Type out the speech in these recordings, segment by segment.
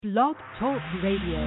Blog Talk Radio.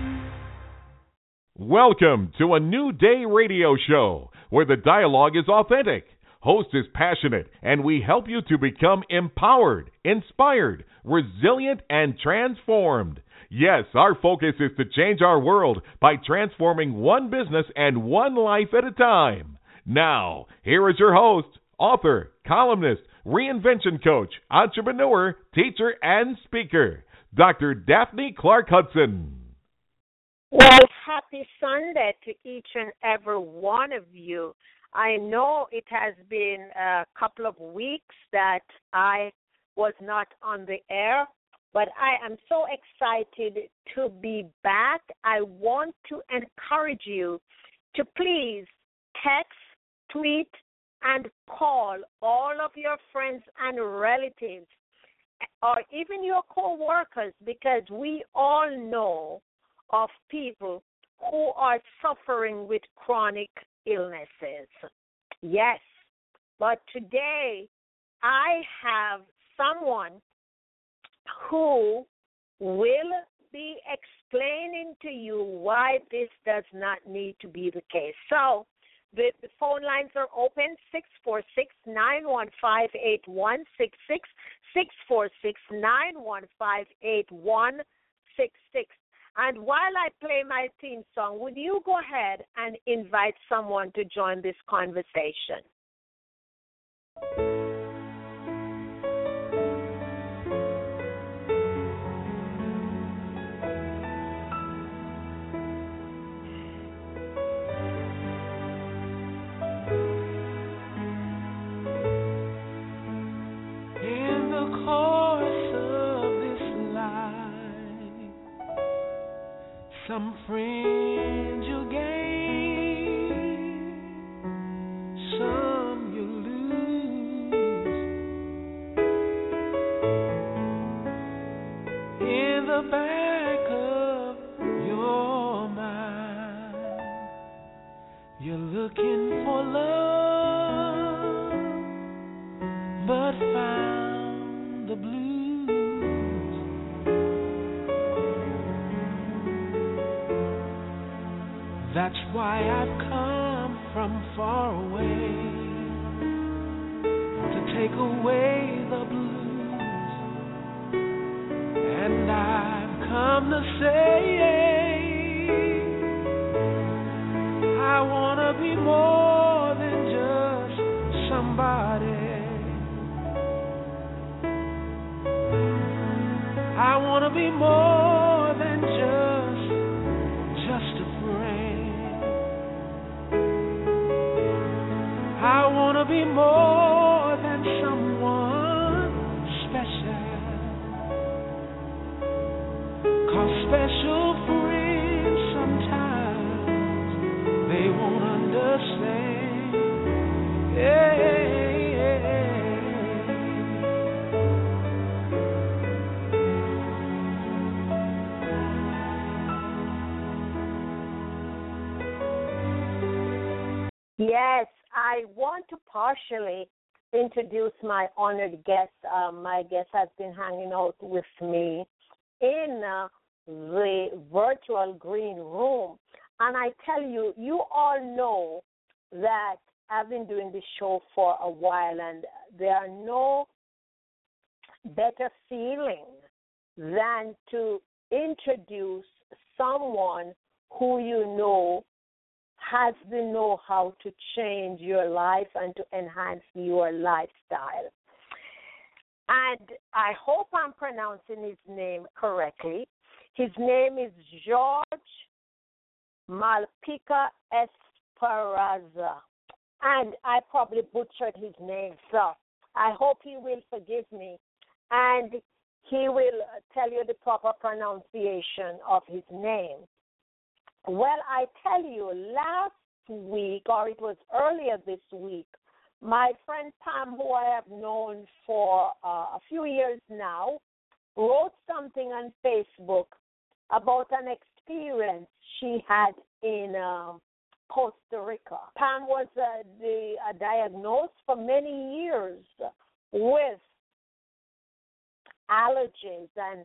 Welcome to a New Day radio show where the dialogue is authentic, host is passionate, and we help you to become empowered, inspired, resilient, and transformed. Yes, our focus is to change our world by transforming one business and one life at a time. Now, here is your host, author, columnist, reinvention coach, entrepreneur, teacher, and speaker, Dr. Daphne Clark Hudson. Well, happy Sunday to each and every one of you. I know it has been a couple of weeks that I was not on the air, but I am so excited to be back. I want to encourage you to please text, tweet, and call all of your friends and relatives or even your co-workers, because we all know of people who are suffering with chronic illnesses. Yes, but today I have someone who will be explaining to you why this does not need to be the case. So the phone lines are open, 646-915-8166, 646-915-8166. And while I play my theme song, would you go ahead and invite someone to join this conversation? Some friends you gain, some you lose. In the back of your mind, you're looking for love, but found the blues. That's why I've come from far away to take away the blues. And I've come to say I want to be more than just somebody. I want to be more than just a friend. I want to be more than someone special. 'Cause special friends sometimes they won't understand. Yeah. Yes, I want to partially introduce my honored guest. My guest has been hanging out with me in the virtual green room. And I tell you, you all know that I've been doing this show for a while, and there are no better feeling than to introduce someone who you know has the know-how to change your life and to enhance your lifestyle. And I hope I'm pronouncing his name correctly. His name is George Malpica Esperanza. And I probably butchered his name, so I hope he will forgive me. And he will tell you the proper pronunciation of his name. Well, I tell you, last week, or it was earlier this week, my friend Pam, who I have known for a few years now, wrote something on Facebook about an experience she had in Costa Rica. Pam was diagnosed for many years with allergies and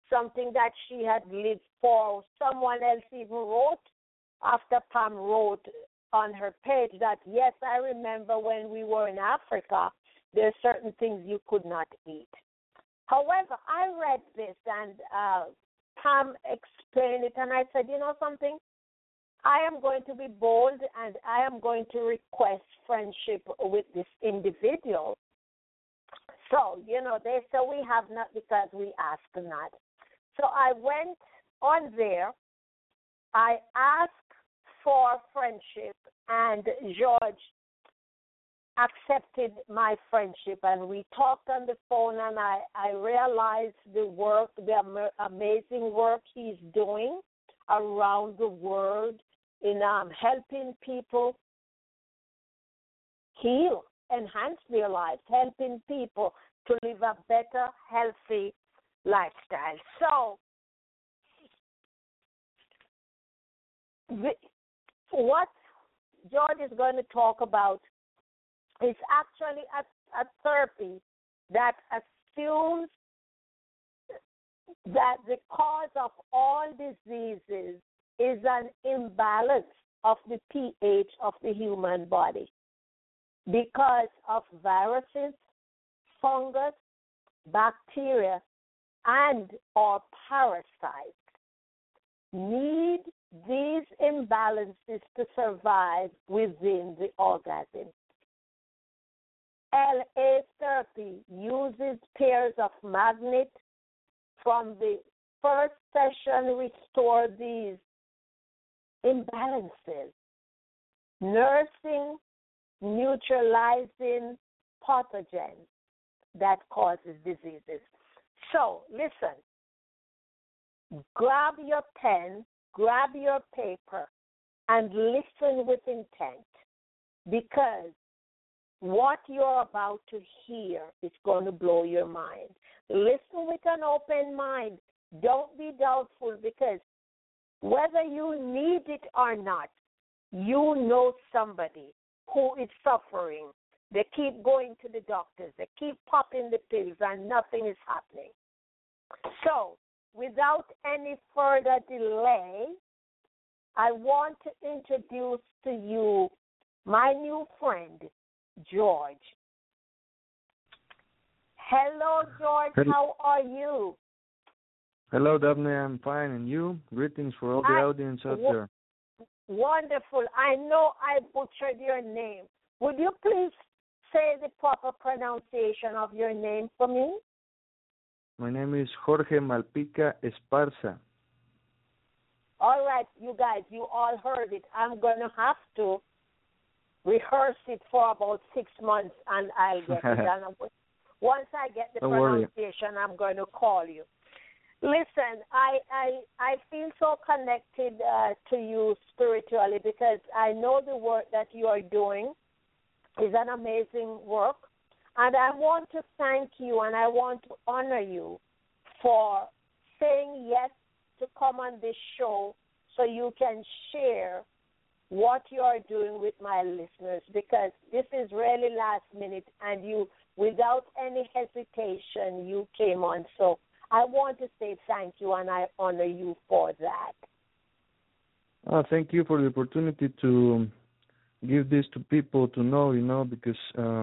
something that she had lived for. Someone else even wrote, after Pam wrote on her page, that, yes, I remember when we were in Africa, there are certain things you could not eat. However, I read this, and Pam explained it, and I said, you know something? I am going to be bold, and I am going to request friendship with this individual. So, they say we have not because we ask not. So I went on there. I asked for friendship, and George accepted my friendship, and we talked on the phone, and I realized the amazing work he's doing around the world in helping people heal, enhance their lives, helping people to live a better, healthy lifestyle. So, what George is going to talk about is actually a therapy that assumes that the cause of all diseases is an imbalance of the pH of the human body because of viruses, fungus, bacteria, and or parasites need these imbalances to survive within the organism. LA therapy uses pairs of magnets from the first session restore these imbalances, nursing, neutralizing pathogens that causes diseases. So, listen, grab your pen, grab your paper, and listen with intent, because what you're about to hear is going to blow your mind. Listen with an open mind. Don't be doubtful, because whether you need it or not, you know somebody who is suffering. They keep going to the doctors. They keep popping the pills, and nothing is happening. So, without any further delay, I want to introduce to you my new friend, George. Hello, George. How are you? Hello, Daphne. I'm fine. And you? Greetings for all the audience out there. Wonderful. I know I butchered your name. Would you please say the proper pronunciation of your name for me? My name is Jorge Malpica Esparza. All right, you guys, you all heard it. I'm going to have to rehearse it for about 6 months, and I'll get it done. Once I get the pronunciation, I'm going to call you. Listen, I feel so connected to you spiritually, because I know the work that you are doing is an amazing work. And I want to thank you, and I want to honor you for saying yes to come on this show so you can share what you are doing with my listeners, because this is really last minute, and you, without any hesitation, you came on. So I want to say thank you, and I honor you for that. Thank you for the opportunity to give this to people to know, because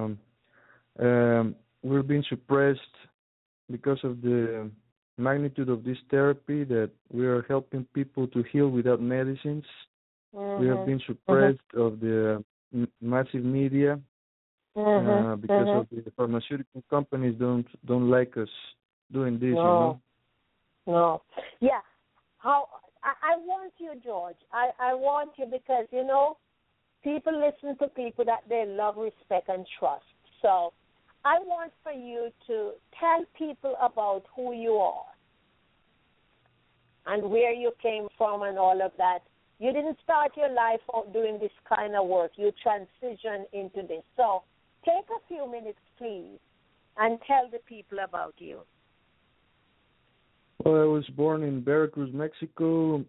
we're being suppressed because of the magnitude of this therapy, that we are helping people to heal without medicines. Mm-hmm. We have been suppressed of the massive media because of the pharmaceutical companies don't like us doing this, No. Yeah. I want you, George. I want you because, people listen to people that they love, respect, and trust. So I want for you to tell people about who you are and where you came from and all of that. You didn't start your life out doing this kind of work. You transitioned into this. So take a few minutes, please, and tell the people about you. Well, I was born in Veracruz, Mexico,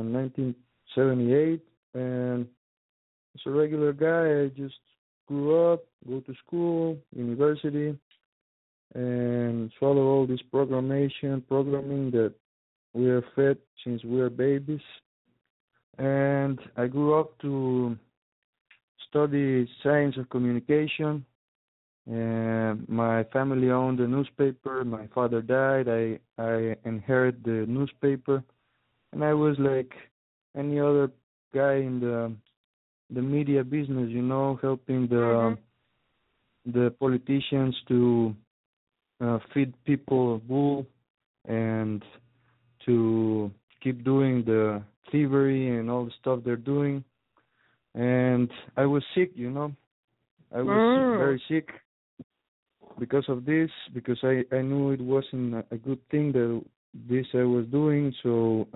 1978, and as a regular guy, I just grew up, go to school, university, and follow all this programming that we are fed since we are babies. And I grew up to study science of communication. And my family owned a newspaper. My father died. I inherited the newspaper, and I was like any other guy in the media business, helping the politicians to feed people wool and to keep doing the thievery and all the stuff they're doing. And I was sick, I was very sick because of this, because I knew it wasn't a good thing that this I was doing. So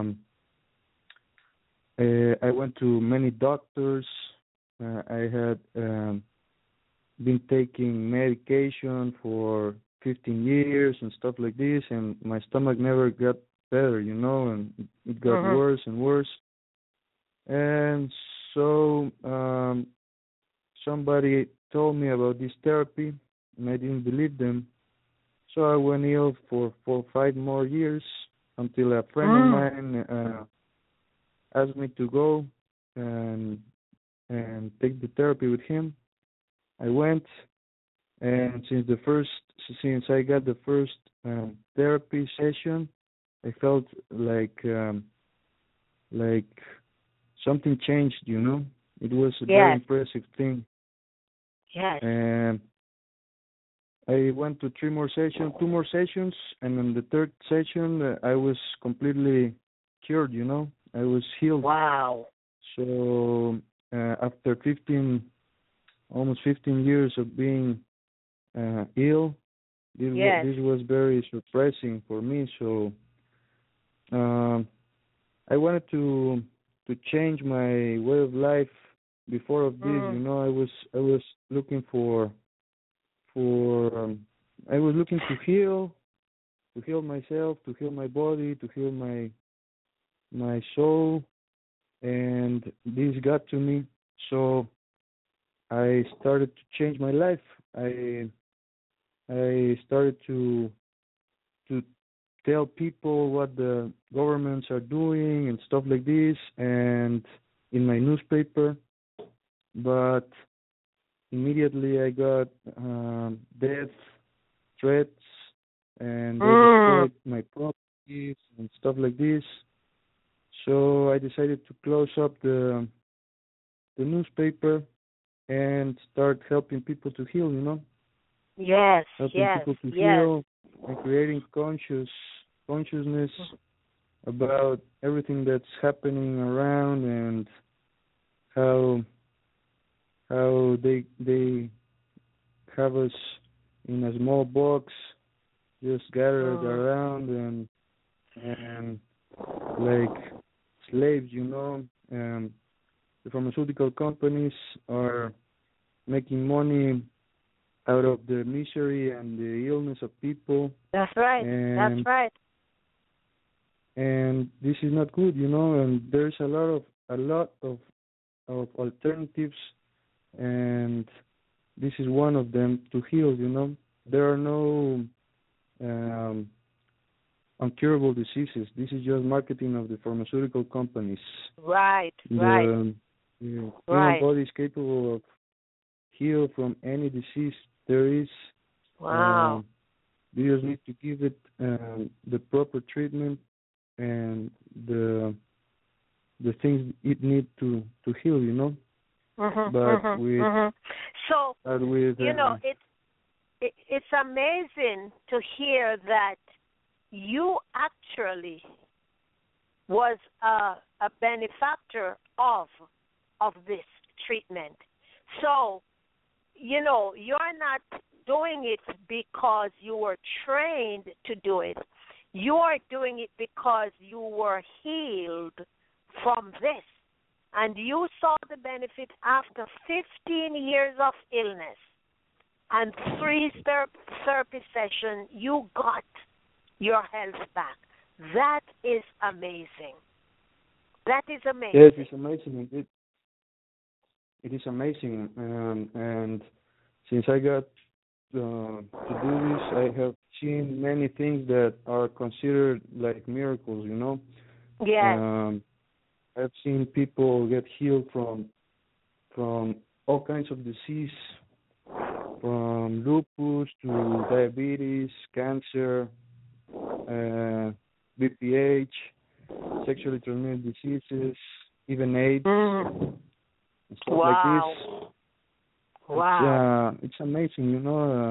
I went to many doctors. I had been taking medication for 15 years and stuff like this, and my stomach never got better, and it got worse and worse. And so somebody told me about this therapy, and I didn't believe them. So I went ill for 4 or 5 more years until a friend of mine asked me to go and take the therapy with him. I went, and since I got the first therapy session, I felt like something changed, It was a very impressive thing. Yes. And I went to 2 more sessions, and in the third session, I was completely cured, I was healed. Wow. So after almost 15 years of being ill, this was very surprising for me. So I wanted to change my way of life before of this. I was looking I was looking to heal myself, to heal my body, to heal my soul, and this got to me. So I started to change my life. I started to tell people what the governments are doing and stuff like this, and in my newspaper. But immediately I got death threats, and they destroyed my properties and stuff like this. So I decided to close up the newspaper and start helping people to heal, Yes, helping people to heal and creating consciousness about everything that's happening around, and how they have us in a small box, just gathered around and like slaves, The pharmaceutical companies are making money out of the misery and the illness of people. That's right. That's right. And this is not good, And there's a lot of alternatives, and this is one of them to heal. There are no uncurable diseases. This is just marketing of the pharmaceutical companies. Right. The human body is capable of heal from any disease there is. Wow. You just need to give it the proper treatment and the things it needs to heal, But with so with it's amazing to hear that you actually was a benefactor of this treatment. So, you're not doing it because you were trained to do it. You are doing it because you were healed from this. And you saw the benefit after 15 years of illness and 3 therapy sessions, you got your health back. That is amazing. That is amazing. Yes, it's amazing. It is amazing. And since I got to do this, I have seen many things that are considered like miracles. Yes. I've seen people get healed from all kinds of disease, from lupus to diabetes, cancer, BPH, sexually transmitted diseases, even AIDS, and stuff like this. Wow. It's amazing,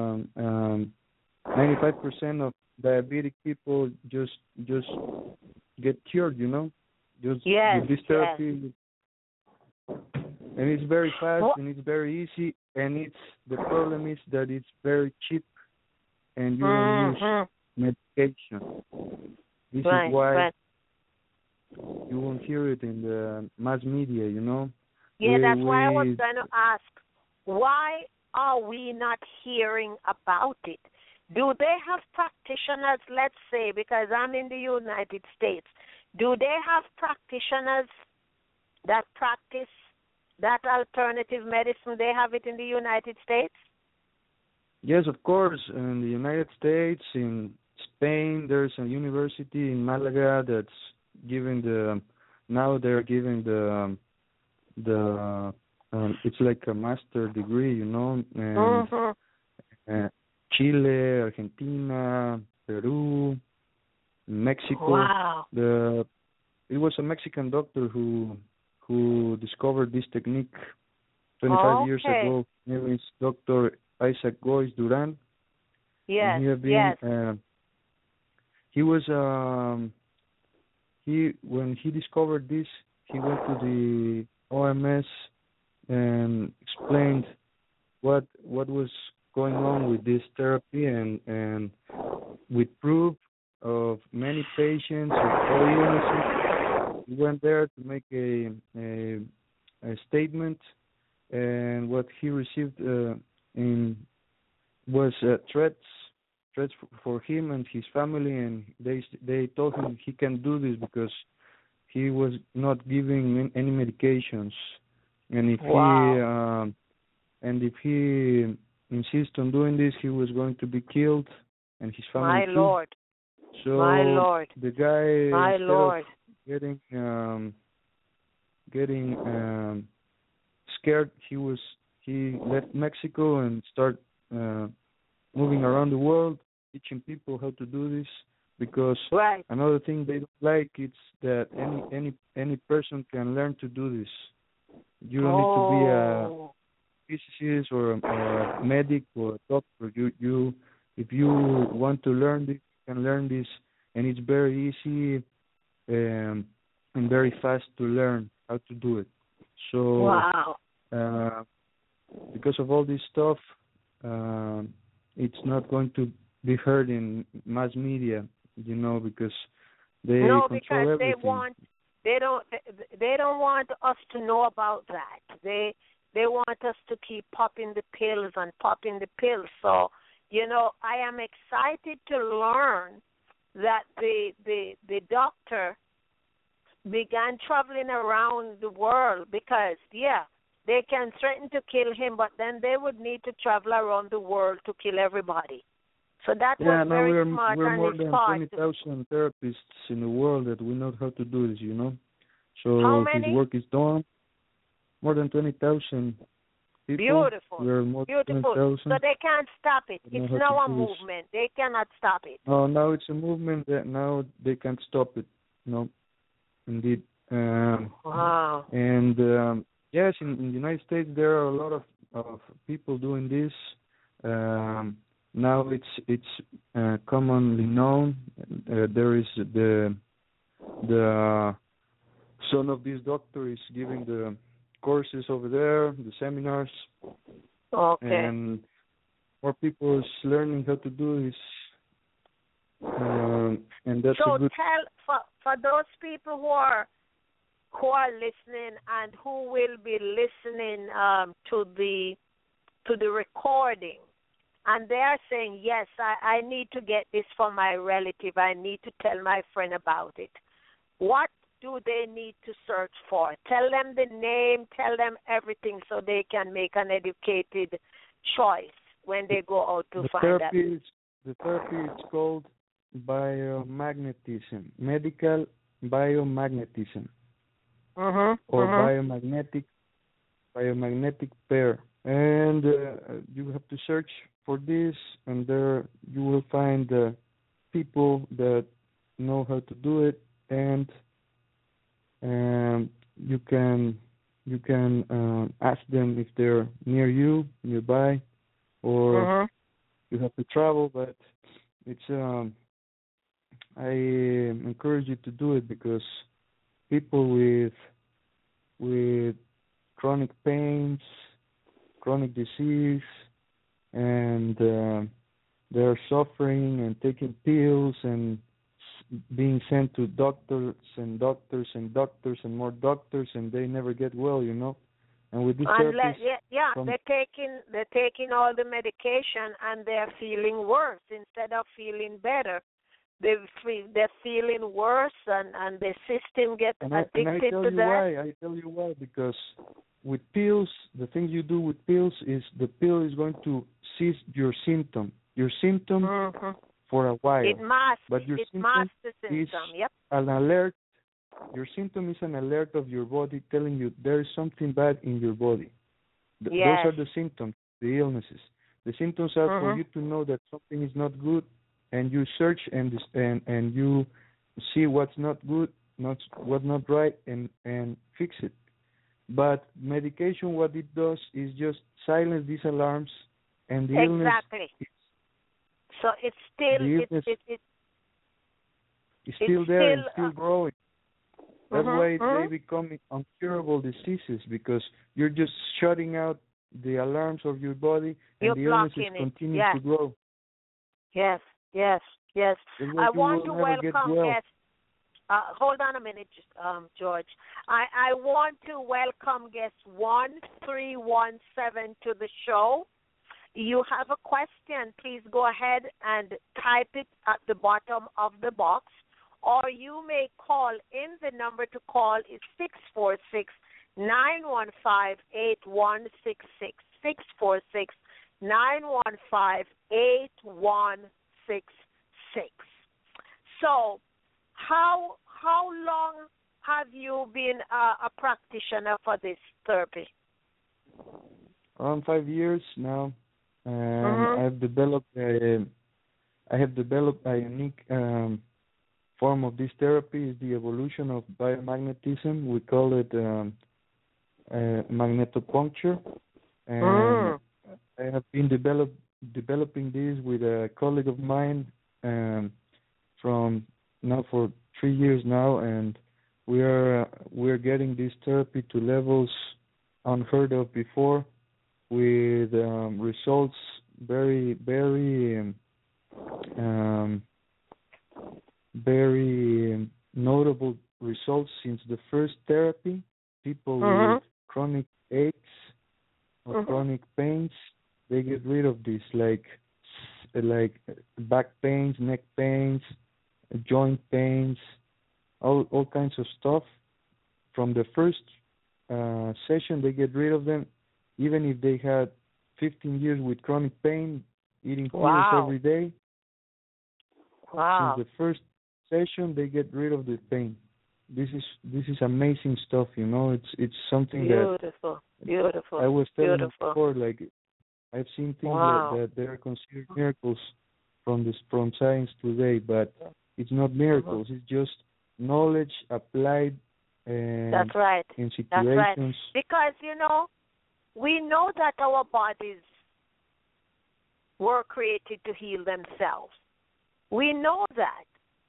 95% of diabetic people just get cured, just with this therapy. And it's very fast and it's very easy, and the problem is that it's very cheap and you don't use medication. This is why you won't hear it in the mass media, Yeah, that's why I was going to ask, why are we not hearing about it? Do they have practitioners, let's say, because I'm in the United States, do they have practitioners that practice that alternative medicine? They have it in the United States? Yes, of course. In the United States, in Spain, there's a university in Malaga that's giving now they're giving it's like a master degree, and Chile, Argentina, Peru, Mexico. Wow. It was a Mexican doctor who discovered this technique 25 years ago. His name is Dr. Isaac Gois Duran. Yes. He was when he discovered this, he went to the OMS and explained what was going on with this therapy, and with proof of many patients with all illnesses. He went there to make a statement, and what he received was threats for him and his family, and they told him he can't do this because he was not giving any medications, and if he insists on doing this, he was going to be killed, and his family too. Lord. So My Lord. The guy, My Lord. getting scared, he left Mexico and started moving around the world, teaching people how to do this. Because another thing they don't like is that any person can learn to do this. You don't need to be a physicist or a medic or a doctor. You if you want to learn this, you can learn this, and it's very easy and very fast to learn how to do it. So because of all this stuff, it's not going to be heard in mass media, because they control everything. They don't want us to know about that. They want us to keep popping the pills. So, I am excited to learn that the doctor began traveling around the world because, they can threaten to kill him, but then they would need to travel around the world to kill everybody. So that was very smart we're on more his than part. 20,000 therapists in the world that we know how to do this, So How many? his work is done. More than 20,000 people. Beautiful. We're more than Beautiful. 20,000. So they can't stop it. It's now a movement. They cannot stop it. Oh, now it's a movement that now they can't stop it. No, indeed. Wow. And yes, in the United States there are a lot of people doing this. Now it's commonly known. There is the son of this doctor is giving the courses over there, the seminars. Okay. And more people is learning how to do this. And that's so a good. Tell for those people who are listening and who will be listening to the recording, and they are saying, yes, I need to get this for my relative. I need to tell my friend about it. What do they need to search for? Tell them the name, tell them everything so they can make an educated choice. when they go out to the find that? The therapy is called biomagnetism, medical biomagnetism, or biomagnetic pair. And you have to search for this, and there you will find people that know how to do it, and you can ask them if they're near you, nearby, or you have to travel. But it's I encourage you to do it because people with chronic pains, chronic disease, and they're suffering and taking pills and being sent to doctors and doctors and doctors and more doctors, and they never get well, you know. And with this therapy, they're taking all the medication and they're feeling worse instead of feeling better. They're feeling worse, and the system gets addicted to that. I tell you why. Because with pills, the thing you do with pills is the pill is going to cease your symptom. Your symptom for a while. It masks. But your it masks the symptom. Is an alert. Your symptom is an alert of your body telling you there is something bad in your body. Those are the symptoms, the illnesses. The symptoms are for you to know that something is not good, and you search and you see what's not good, what's not right, and fix it. But medication, what it does is just silence these alarms, and the illness. So it's still it's still there and still growing. That's why they become incurable diseases, because you're just shutting out the alarms of your body, and the illnesses continue to grow. Yes. I want to welcome guests. Hold on a minute, George. I want to welcome guest 1317 to the show. You have a question, please go ahead and type it at the bottom of the box, or you may call in. The number to call is 646-915-8166, 646-915-8166. So, how long have you been a practitioner for this therapy? Around 5 years now, and I have developed a unique form of this therapy. Is the evolution of biomagnetism. We call it magnetopuncture, and I have been developing this with a colleague of mine from now for 3 years now, and we're getting this therapy to levels unheard of before, with results very notable results since the first therapy. People with chronic aches or chronic pains, they get rid of this, like back pains, neck pains, joint pains, all kinds of stuff. From the first session, they get rid of them, even if they had 15 years with chronic pain, eating pills every day. Since the first session, they get rid of the pain. This is amazing stuff, you know. It's something beautiful. I was telling you before, like I've seen things that they are considered miracles from science today, but it's not miracles. It's just knowledge applied in situations. That's right. Because we know that our bodies were created to heal themselves. We know that.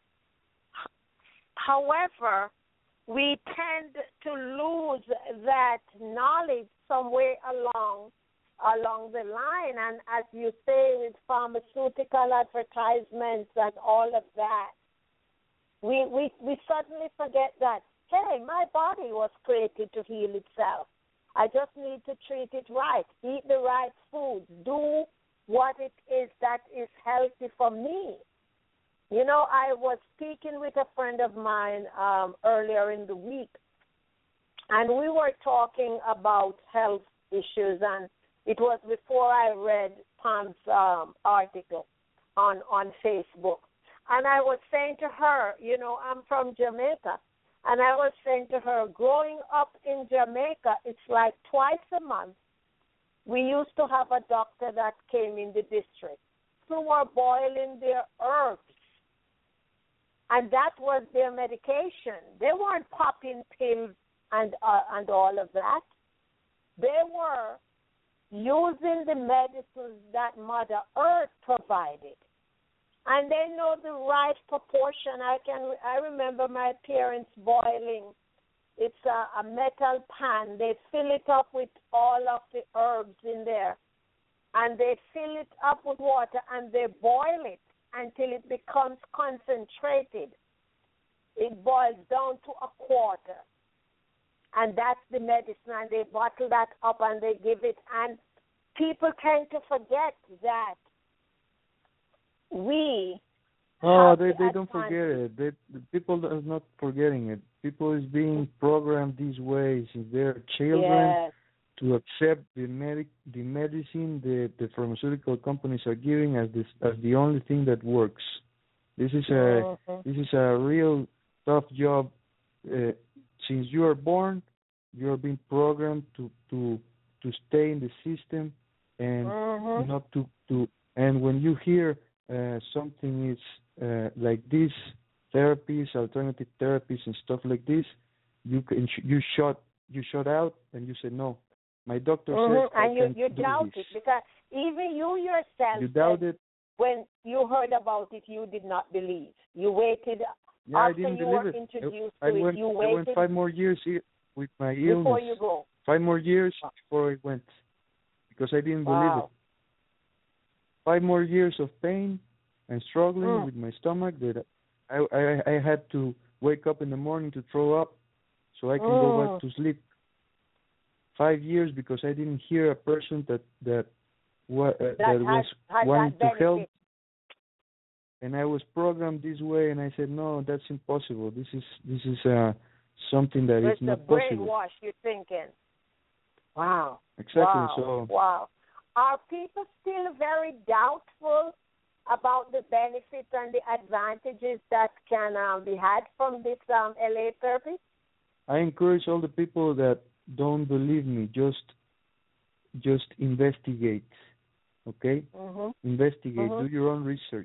However, we tend to lose that knowledge somewhere along the line, and as you say, with pharmaceutical advertisements and all of that, we suddenly forget that, hey, my body was created to heal itself. I just need to treat it right, eat the right food, do what it is that is healthy for me. I was speaking with a friend of mine earlier in the week, and we were talking about health issues, and it was before I read Palm's article on Facebook. And I was saying to her, I'm from Jamaica. And I was saying to her, growing up in Jamaica, it's like twice a month, we used to have a doctor that came in the district who were boiling their herbs. And that was their medication. They weren't popping pills and all of that. They were using the medicines that Mother Earth provided. And they know the right proportion. I remember my parents boiling. It's a metal pan. They fill it up with all of the herbs in there. And they fill it up with water and they boil it until it becomes concentrated. It boils down to a quarter. And that's the medicine. And they bottle that up and they give it. And people tend to forget that we they don't forget it. The people are not forgetting it. People is being programmed these ways since they're children to accept the medicine the pharmaceutical companies are giving as the only thing that works. This is a real tough job. Since you are born, you are being programmed to stay in the system and not to. And when you hear something is like this, therapies, alternative therapies, and stuff like this, you shut out and you say no. My doctor says I can't you do doubt this. it because even you yourself. You doubt it. When you heard about it, you did not believe. You waited. Yeah, after I didn't you believe were it. introduced I to it, went, you I waited. went 5 more years with my illness. Before you go. 5 more years before I went, because I didn't believe it. 5 more years of pain and struggling with my stomach that I had to wake up in the morning to throw up so I can go back to sleep. 5 years because I didn't hear a person that was wanting to help, and I was programmed this way, and I said no, that's impossible. This is something that is not possible. It's a brainwash. You're thinking. Wow. Exactly. Wow. Wow. Are people still very doubtful about the benefits and the advantages that can be had from this LA therapy? I encourage all the people that don't believe me, just investigate, okay? Investigate, do your own research,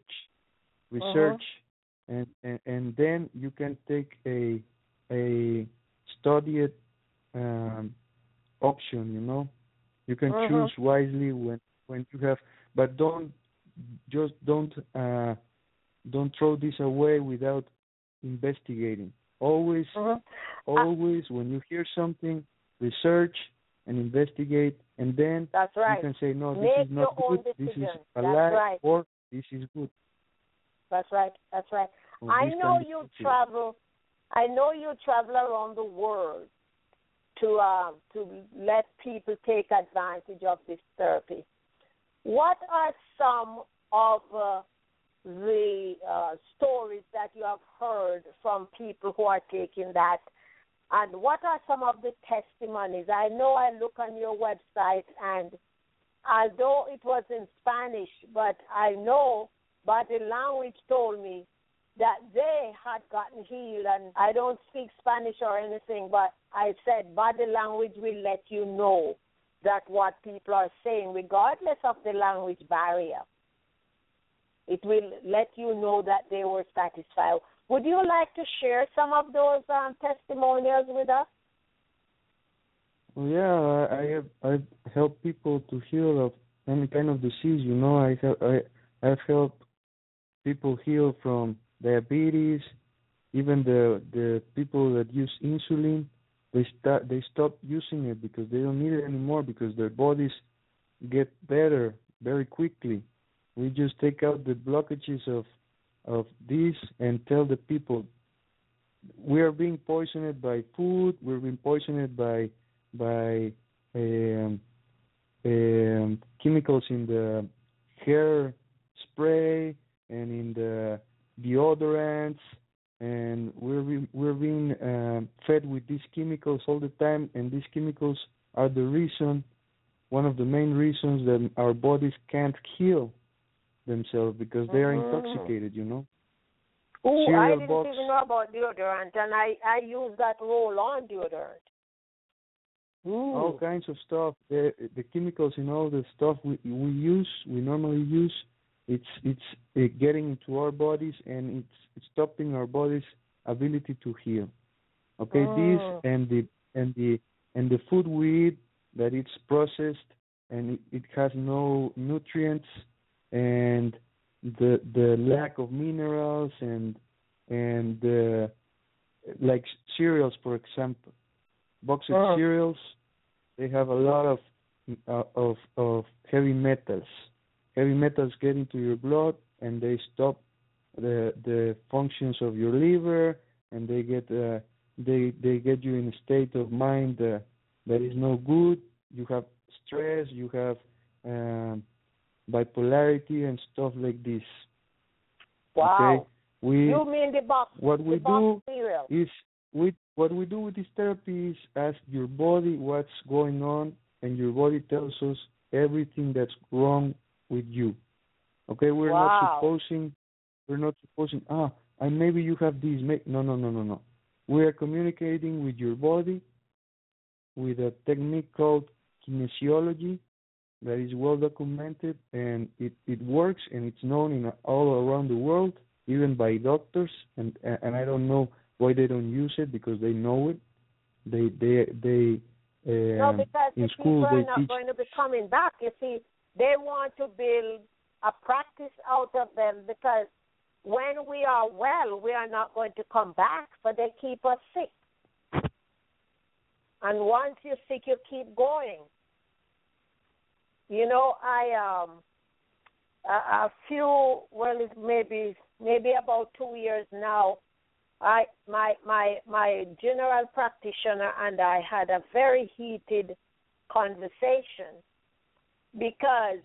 and then you can take a studied option. You can choose wisely when you have, but don't throw this away without investigating. Always, when you hear something, research and investigate, and then that's right. You can say, no, this Make is not good, this is a lie, or this is good. That's right. Well, I know you travel around the world to let people take advantage of this therapy. What are some of the stories that you have heard from people who are taking that? And what are some of the testimonies? I know I look on your website, and although it was in Spanish, but I know Body Language told me that they had gotten healed, and I don't speak Spanish or anything, but I said Body Language will let you know that what people are saying, regardless of the language barrier, it will let you know that they were satisfied. Would you like to share some of those testimonials with us? Well, yeah, I've helped people to heal of any kind of disease. I've helped people heal from diabetes. Even the people that use insulin, they stop using it because they don't need it anymore because their bodies get better very quickly. We just take out the blockages of this and tell the people we are being poisoned by food, we're being poisoned by chemicals in the hair spray and in the deodorants, and we're being fed with these chemicals all the time, and these chemicals are the reason one of the main reasons that our bodies can't heal themselves because they are intoxicated, you know. Oh, I didn't even know about deodorant, and I use that roll-on deodorant. All kinds of stuff. The chemicals in all the stuff we normally use, it's getting into our bodies and it's stopping our body's ability to heal. Okay, this and the food we eat, that it's processed and it has no nutrients, and the lack of minerals and like cereals, for example. Box of cereals, they have a lot of heavy metals. Heavy metals get into your blood and they stop the functions of your liver, and they get you in a state of mind that is no good. You have stress, you have bipolarity and stuff like this. Wow. Okay? You mean the box? What we do is what we do with this therapy is ask your body what's going on, and your body tells us everything that's wrong with you. Okay, we're not supposing, and maybe you have this. No. We are communicating with your body with a technique called kinesiology that is well documented, and it works, and it's known all around the world, even by doctors, and I don't know why they don't use it, because they know it. They no, because in the school people they are not teach. going to be coming back. You see, they want to build a practice out of them, because when we are well, we are not going to come back, but they keep us sick. And once you're sick, you keep going. You know, it's maybe about 2 years now, my general practitioner and I had a very heated conversation, because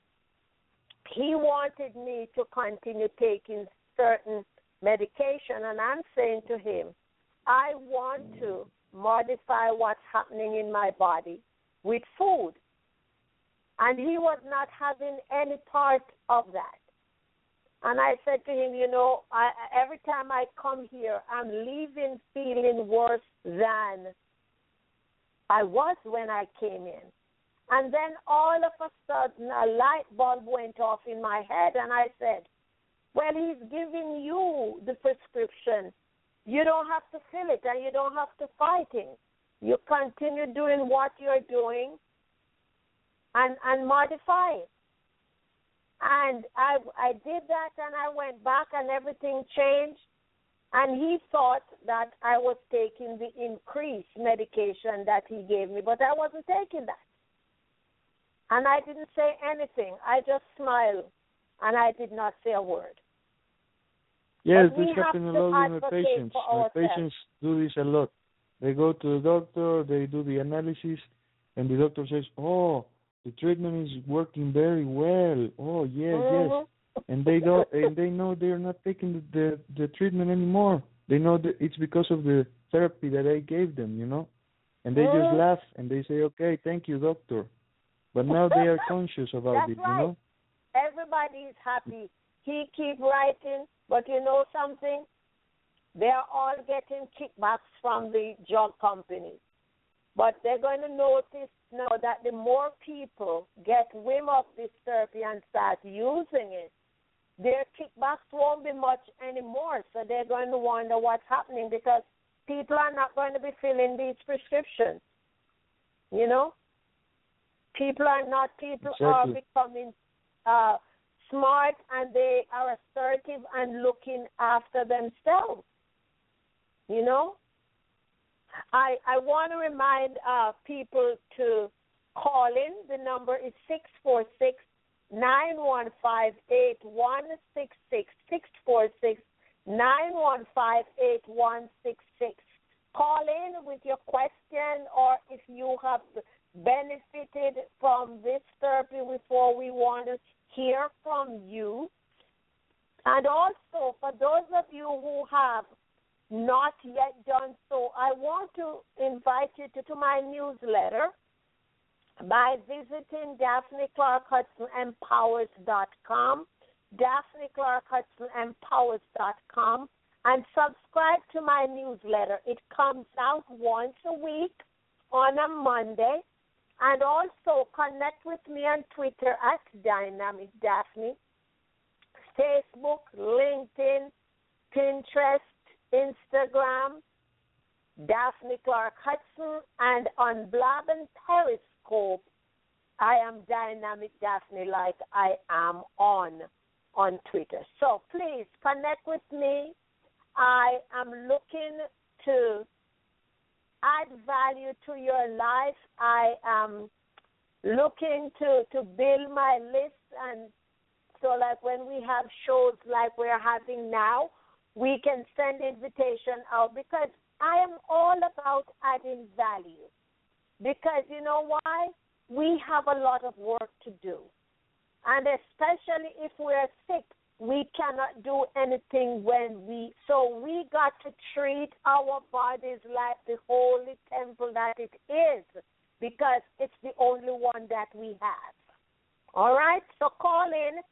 he wanted me to continue taking certain medication, and I'm saying to him, I want to modify what's happening in my body with food. And he was not having any part of that. And I said to him, you know, every time I come here, I'm leaving feeling worse than I was when I came in. And then all of a sudden, a light bulb went off in my head, and I said, well, he's giving you the prescription. You don't have to fill it, and you don't have to fight him. You continue doing what you're doing and modify it. And I did that, and I went back, and everything changed. And he thought that I was taking the increased medication that he gave me, but I wasn't taking that. And I didn't say anything. I just smiled, and I did not say a word. Yes, this happens a lot with my patients. My patients do this a lot. They go to the doctor, they do the analysis, and the doctor says, oh, the treatment is working very well. Oh, yes. And they don't, and they know they're not taking the treatment anymore. They know that it's because of the therapy that I gave them, you know. And they just laugh, and they say, okay, thank you, doctor. But now they are conscious about it, right. You know. Everybody is happy. He keep writing, but you know something? They are all getting kickbacks from the drug companies. But they're going to notice now that the more people get wind of this therapy and start using it, their kickbacks won't be much anymore. So they're going to wonder what's happening, because people are not going to be filling these prescriptions. You know? People are becoming smart, and they are assertive and looking after themselves. You know? I want to remind people to call in. The number is 646-915-8166, 646-915-8166. Call in with your question, or if you have benefited from this therapy before, we want to hear from you. And also, for those of you who have not yet done so, I want to invite you to my newsletter. by visiting DaphneClarkHudsonEmpowers.com, DaphneClarkHudsonEmpowers.com, and subscribe to my newsletter. It comes out once a week on a Monday. And also connect with me on Twitter at Dynamic Daphne, Facebook, LinkedIn, Pinterest, Instagram, Daphne Clark Hudson, and on Blab and Periscope, I am Dynamic Daphne like I am on Twitter. So please connect with me. I am looking to add value to your life. I am looking to build my list, and so like when we have shows like we're having now, we can send invitation out because I am all about adding value. Because you know why? We have a lot of work to do. And especially if we're sick, we cannot do anything so we got to treat our bodies like the holy temple that it is, because it's the only one that we have. All right? So call in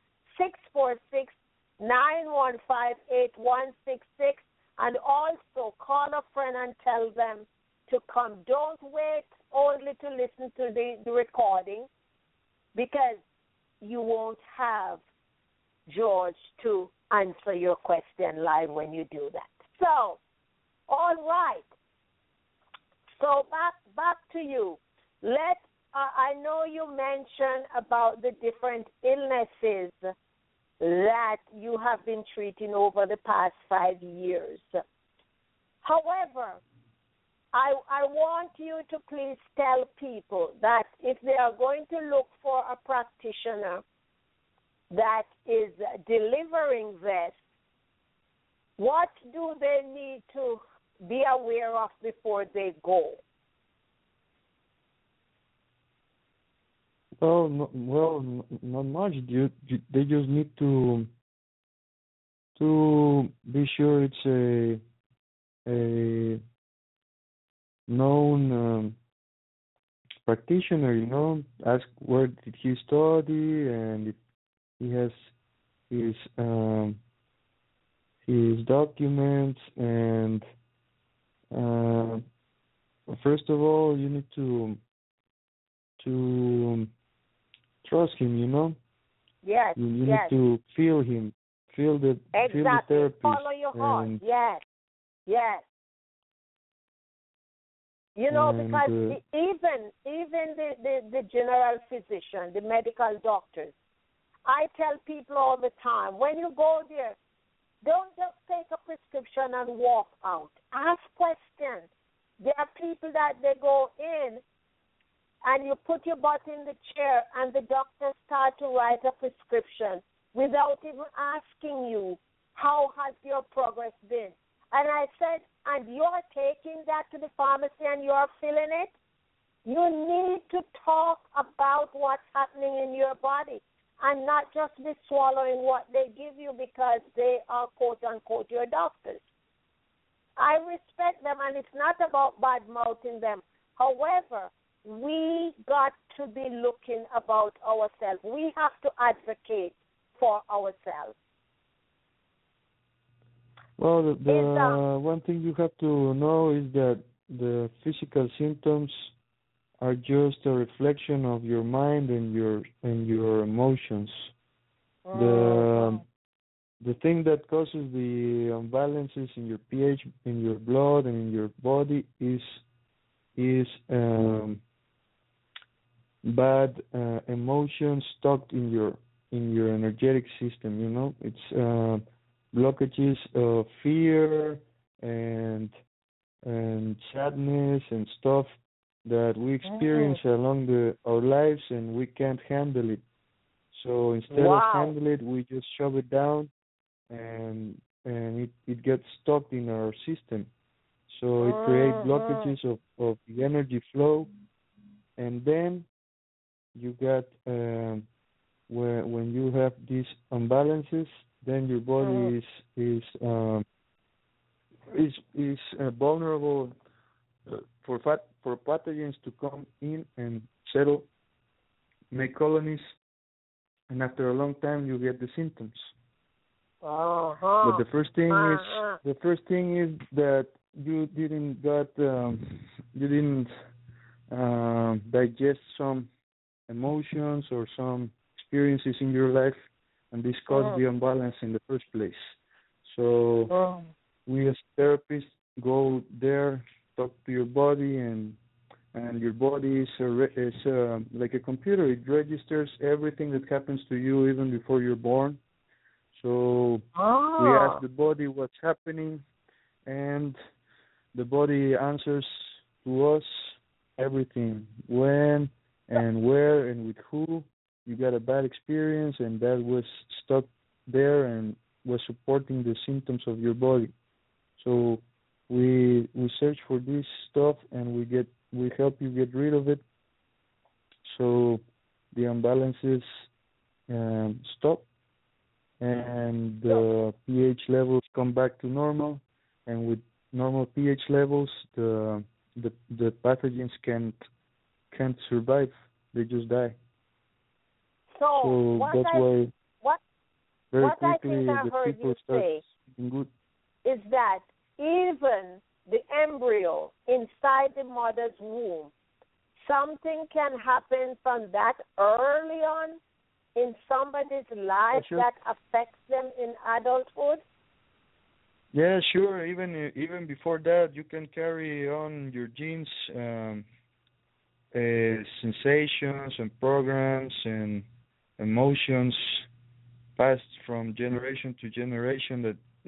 646-915-8166, and also call a friend and tell them to come. Don't wait only to listen to the recording, because you won't have George to answer your question live when you do that. So, all right. So back to you. I know you mentioned about the different illnesses that you have been treating over the past 5 years. However, I want you to please tell people that if they are going to look for a practitioner that is delivering this, what do they need to be aware of before they go? Not much. They just need to be sure it's a known practitioner. Ask where did he study, and if he has his documents, and first of all, you need to trust him. Yes. You need to feel him, feel the therapist. Follow your heart. Yes. Because even the general physician, the medical doctors, I tell people all the time, when you go there, don't just take a prescription and walk out. Ask questions. There are people that they go in and you put your butt in the chair and the doctor start to write a prescription without even asking you, how has your progress been? And I said, and you're taking that to the pharmacy and you're filling it? You need to talk about what's happening in your body and not just be swallowing what they give you because they are, quote-unquote, your doctors. I respect them, and it's not about bad-mouthing them. However, we got to be looking about ourselves. We have to advocate for ourselves. Well, the one thing you have to know is that the physical symptoms are just a reflection of your mind and your emotions. The thing that causes the imbalances in your pH, in your blood, and in your body is bad emotions stocked in your energetic system. It's blockages of fear and sadness and stuff that we experience along our lives, and we can't handle it. So instead of handle it, we just shove it down, and it gets stuck in our system. So it creates blockages of the energy flow, and then you got when you have these imbalances, then your body is vulnerable for pathogens to come in and settle make colonies, and after a long time you get the symptoms. But the first thing is that you didn't digest some emotions or some experiences in your life, and this caused the imbalance in the first place. So we as therapists go there, talk to your body, and your body is like a computer. It registers everything that happens to you even before you're born. So we ask the body what's happening, and the body answers to us everything, when and where and with who you got a bad experience, and that was stuck there and was supporting the symptoms of your body. So we search for this stuff, and we help you get rid of it, so the imbalances stop, and the pH levels come back to normal, and with normal pH levels, the pathogens can't survive; they just die. So that's why very quickly the people start getting good. Is that even the embryo inside the mother's womb, something can happen from that early on in somebody's life that affects them in adulthood? Yeah, sure. Even before that, you can carry on your genes, sensations and programs and emotions passed from generation to generation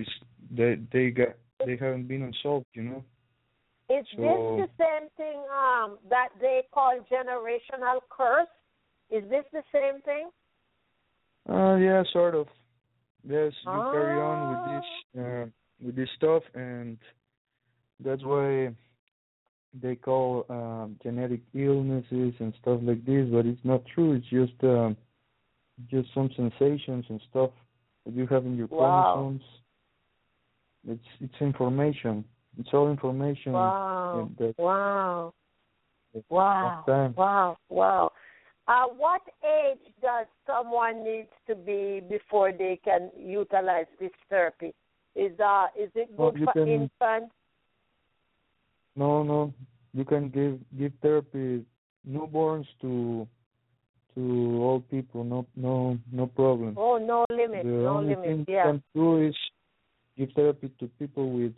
they haven't been unsolved, you know. Is this the same thing that they call generational curse? Is this the same thing? Yeah, sort of. Yes, you carry on with this stuff, and that's why they call genetic illnesses and stuff like this. But it's not true. It's just some sensations and stuff that you have in your chromosomes. It's information. It's all information. Wow. What age does someone need to be before they can utilize this therapy? Is it good for infants? No. You can give therapy newborns to all people. No problem. Oh, no limit. The only thing you can do is give therapy to people with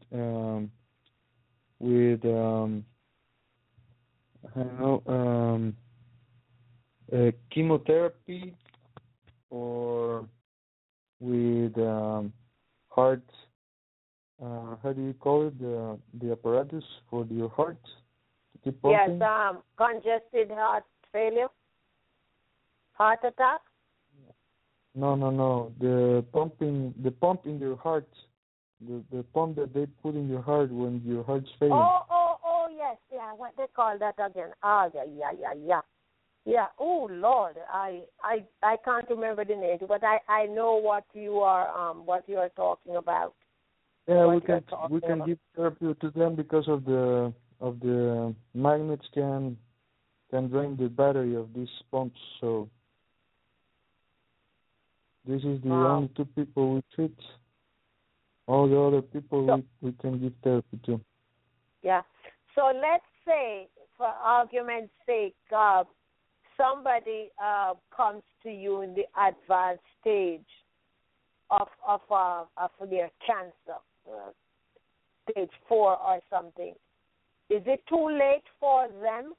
chemotherapy, or with heart. How do you call it? The apparatus for your heart to keep pumping? Yes, congested heart failure, heart attack. No. The pump in your heart. The pump that they put in your heart when your heart's failing. Oh, yes, yeah. What they call that again? Yeah. Oh Lord, I can't remember the name, but I know what you are talking about. Yeah, we can give therapy to them because of the magnets can drain the battery of these pumps. So this is the only two people we treat. All the other people we can give therapy to. Yeah. So let's say, for argument's sake, somebody comes to you in the advanced stage of their cancer, stage 4 or something. Is it too late for them?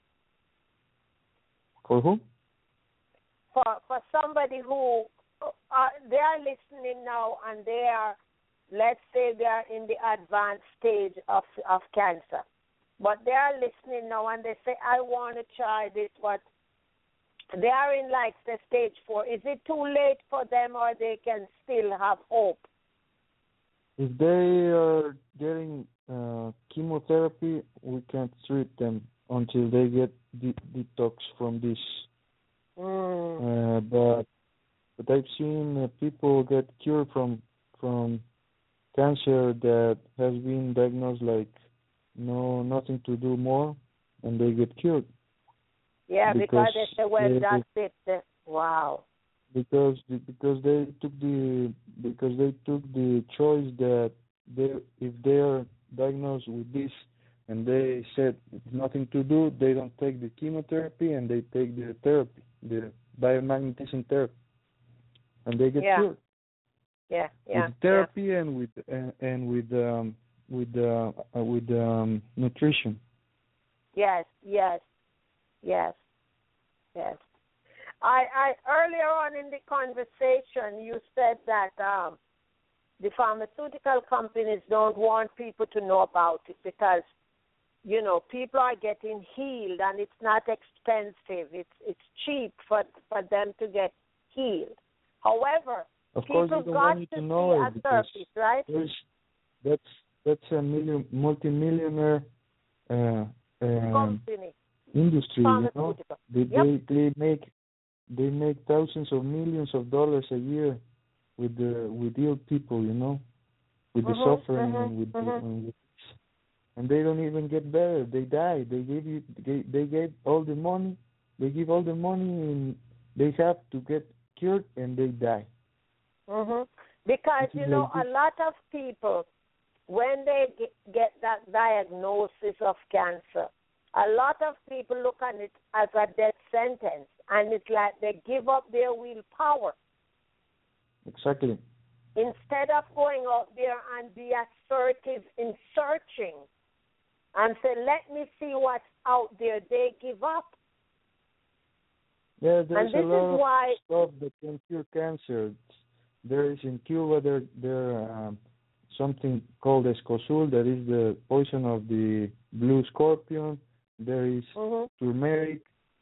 For who? For somebody who they are listening now, and they are, let's say, they are in the advanced stage of cancer, but they are listening now and they say, I want to try this, but they are in like the stage 4. Is it too late for them, or they can still have hope? If they are getting chemotherapy, we can't treat them until they get detox from this. But I've seen people get cured from cancer that has been diagnosed like nothing to do more, and they get cured. Yeah, because they say, well, that's it. Wow. Because they took the choice that if they are diagnosed with this and they said it's nothing to do, they don't take the chemotherapy and they take the therapy, the biomagnetism therapy, and they get cured. Yeah. With therapy and with nutrition. Yes. I earlier on in the conversation, you said that the pharmaceutical companies don't want people to know about it because, people are getting healed and it's not expensive. It's cheap for them to get healed. However, of course, people don't got want you to to know see a therapist, right? That's a multi-millionaire company. Industry. They make thousands of millions of dollars a year with ill people, with the suffering and they don't even get better. They die. They gave all the money. They give all the money and they have to get cured and they die. Because a lot of people, when they get that diagnosis of cancer, a lot of people look at it as a death sentence, and it's like they give up their willpower. Exactly. Instead of going out there and be assertive in searching and say, let me see what's out there, they give up. Yeah, there's a lot of stuff that can cure cancer. There is in Cuba, there something called escozul, that is the poison of the blue scorpion. There is turmeric.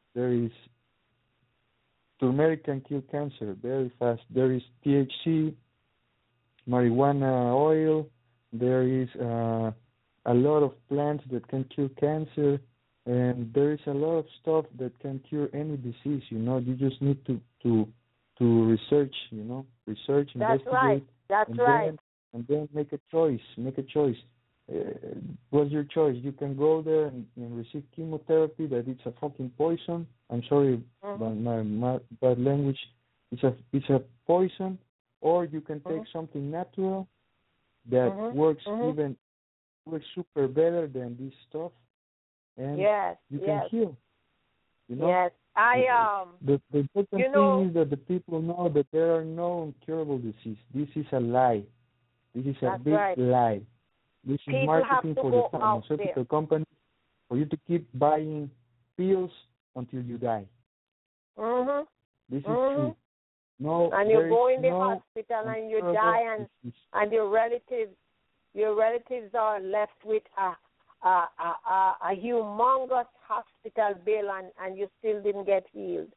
Turmeric can kill cancer very fast. There is THC, marijuana oil. There is a lot of plants that can cure cancer, and there is a lot of stuff that can cure any disease. You just need to research. Research, That's investigate. That's right. And then make a choice. What's your choice? You can go there and receive chemotherapy that it's a fucking poison. I'm sorry about my bad language. It's a poison, or you can take something natural that works super better than this stuff, and you can heal. Yes, the important thing is that the people know that there are no incurable disease. This is a lie. This is a big lie. This is marketing for the pharmaceutical company for you to keep buying pills until you die. This is true. No, and you go in the hospital and you die, and your relatives are left with a humongous hospital bill, and you still didn't get healed.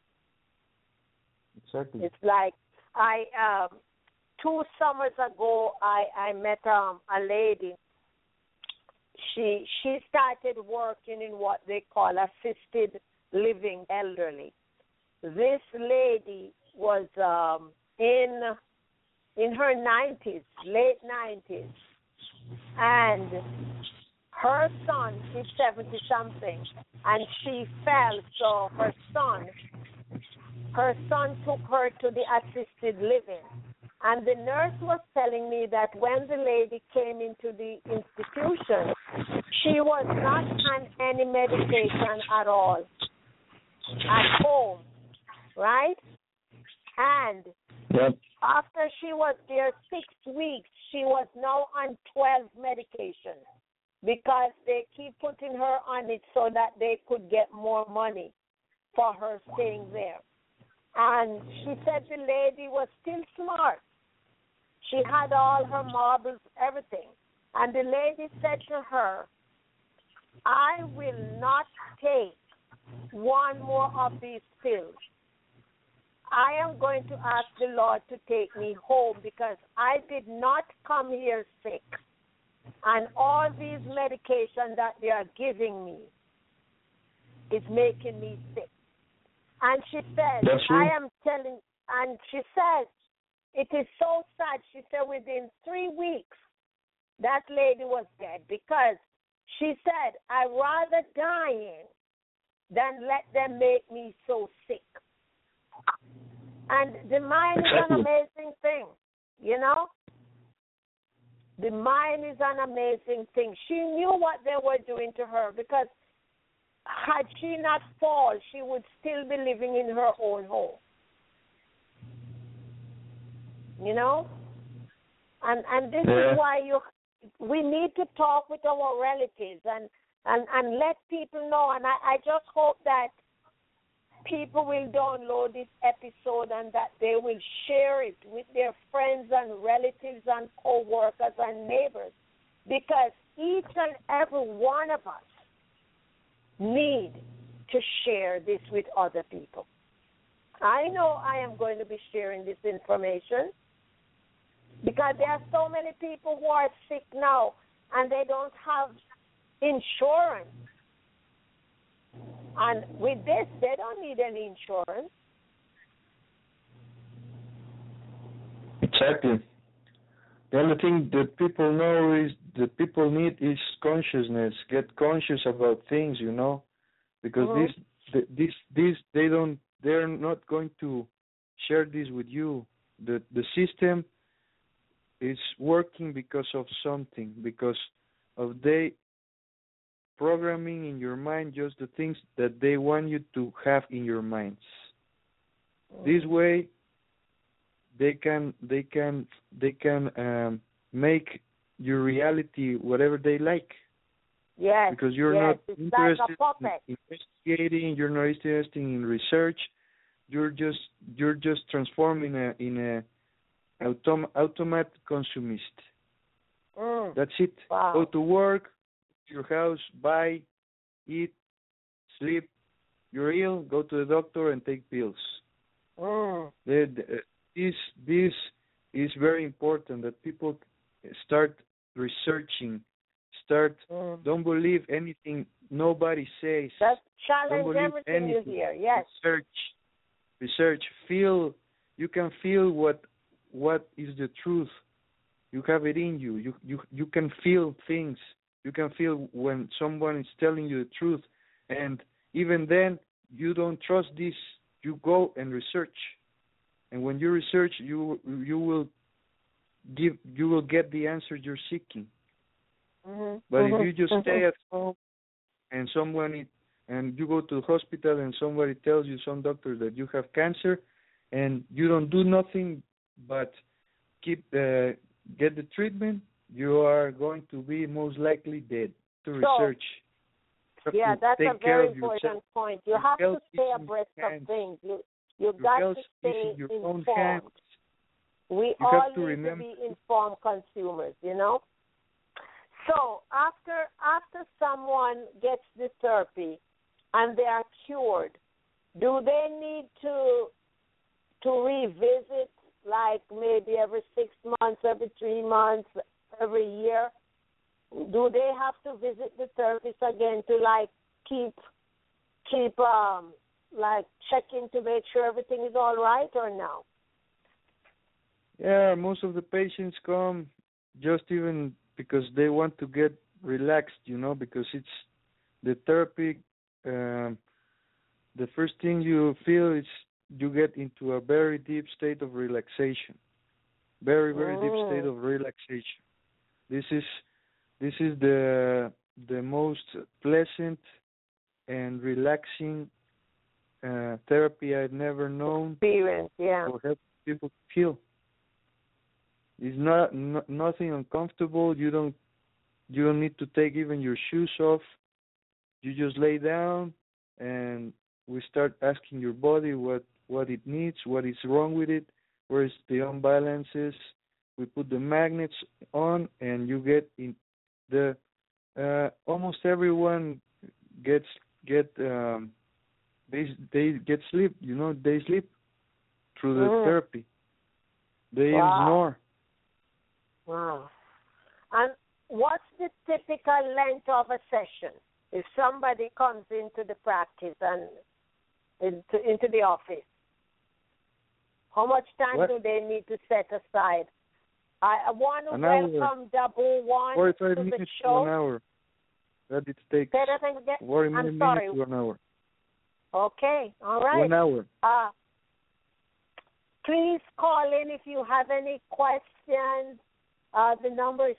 Exactly. It's like 2 summers ago, I met a lady. She started working in what they call assisted living elderly. This lady was in her 90s, late 90s, and her son is 70-something, and she fell. So her son took her to the assisted living. And the nurse was telling me that when the lady came into the institution, she was not on any medication at all at home, right? And after she was there 6 weeks, she was now on 12 medications because they keep putting her on it so that they could get more money for her staying there. And she said the lady was still smart. She had all her marbles, everything. And the lady said to her, I will not take one more of these pills. I am going to ask the Lord to take me home because I did not come here sick. And all these medications that they are giving me is making me sick. And she said, and she said, it is so sad. She said within 3 weeks, that lady was dead because she said, I'd rather dying than let them make me so sick. And the mind is an amazing thing, you know? The mind is an amazing thing. She knew what they were doing to her because had she not fallen, she would still be living in her own home. You know? And this is why we need to talk with our relatives and let people know. And I just hope that people will download this episode and that they will share it with their friends and relatives and co-workers and neighbors, because each and every one of us need to share this with other people. I know I am going to be sharing this information because there are so many people who are sick now and they don't have insurance. And with this, they don't need any insurance. Exactly. The only thing that people know is that people need is consciousness. Get conscious about things, you know, because they're not going to share this with you. The system is working because of something, because of they programming in your mind just the things that they want you to have in your minds. This way, they can make your reality whatever they like. Yes. Because you're not interested in investigating. You're not interested in research. You're just transformed in a automatic consumist. That's it. Wow. Go to work, your house, buy, eat, sleep. You're ill, go to the doctor and take pills. This is very important that people start researching. Don't believe anything nobody says. That's challenge everything you hear. Yes. Research. Feel. You can feel what is the truth. You have it in you. You can feel things. You can feel when someone is telling you the truth, and even then you don't trust this. You go and research, and when you research, you will get the answer you're seeking. But if you just stay at home and you go to the hospital and somebody tells you, some doctor, that you have cancer, and you don't do nothing but get the treatment, you are going to be most likely dead. To research. Yeah, that's a very important point. You have to stay abreast of things. You got to stay informed. We all need to be informed consumers, you know. So after someone gets this therapy and they are cured, do they need to revisit, like maybe every 6 months, every 3 months, every year? Do they have to visit the therapist again to like keep like checking to make sure everything is all right, or no? Yeah, most of the patients come just even because they want to get relaxed, you know, because it's the therapy. The first thing you feel is you get into a very deep state of relaxation. Very, very deep state of relaxation. This is the most pleasant and relaxing therapy I've never known. Experience, yeah. For help people feel. It's not nothing uncomfortable. You don't need to take even your shoes off. You just lay down and we start asking your body what it needs, what is wrong with it, where is the imbalances. We put the magnets on, and you get in the almost everyone they get sleep. You know, they sleep through the therapy. They snore. Wow. And what's the typical length of a session if somebody comes into the practice and into the office? How much time do they need to set aside? I want to welcome Dabu One 45 to minutes the show. to an hour. That it takes. 40 minutes to an hour. Okay, all right. 1 hour. Please call in if you have any questions. The number is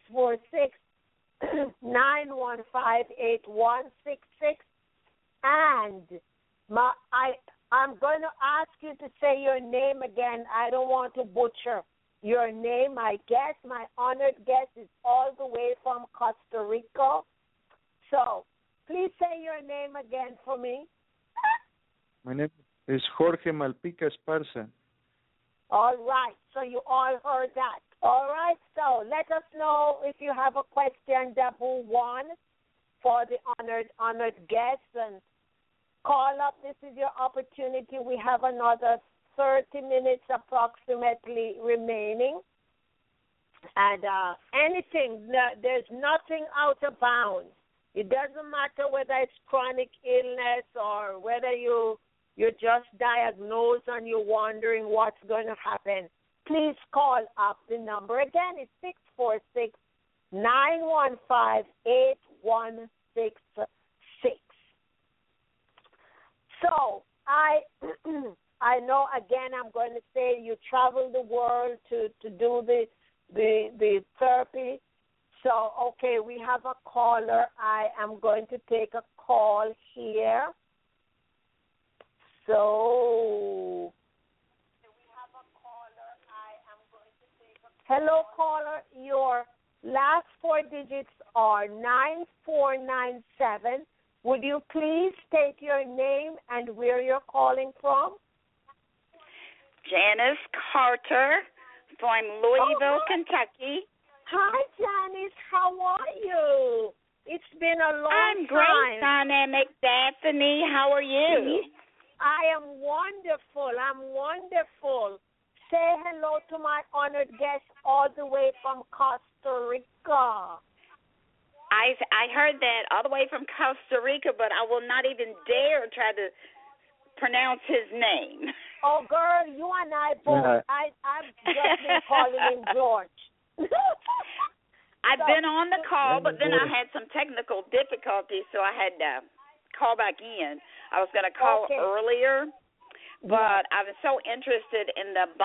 646-915-8166. And I'm going to ask you to say your name again. I don't want to butcher your name. My honored guest is all the way from Costa Rica. So please say your name again for me. My name is Jorge Malpica Esparza. All right. So you all heard that. All right. So let us know if you have a question, double one, for the honored guests, and call up. This is your opportunity. We have another 30 minutes approximately remaining. And anything, there's nothing out of bounds. It doesn't matter whether it's chronic illness or whether you're just diagnosed and you're wondering what's going to happen. Please call up. The number again is 646-915-8166. So I know, again, I'm going to say you travel the world to do the therapy. So, okay, we have a caller. I am going to take a call here. So, hello, caller. Your last four digits are 9497. Would you please state your name and where you're calling from? Janice Carter from Louisville, Kentucky. Hi, Janice. How are you? It's been a long time. I'm great, Dynamic Daphne. How are you? I am wonderful. Say hello to my honored guest all the way from Costa Rica. I heard that all the way from Costa Rica, but I will not even dare try to pronounce his name. Oh, girl, you and I both. I've just been calling him George. I've been on the call, but then I had some technical difficulties, so I had to call back in. I was going to call earlier, but I was so interested in the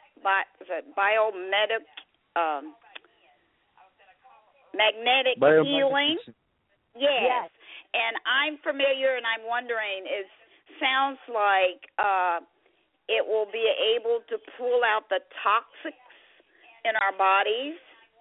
magnetic healing. Yes. And I'm familiar, and I'm wondering, sounds like it will be able to pull out the toxics in our bodies,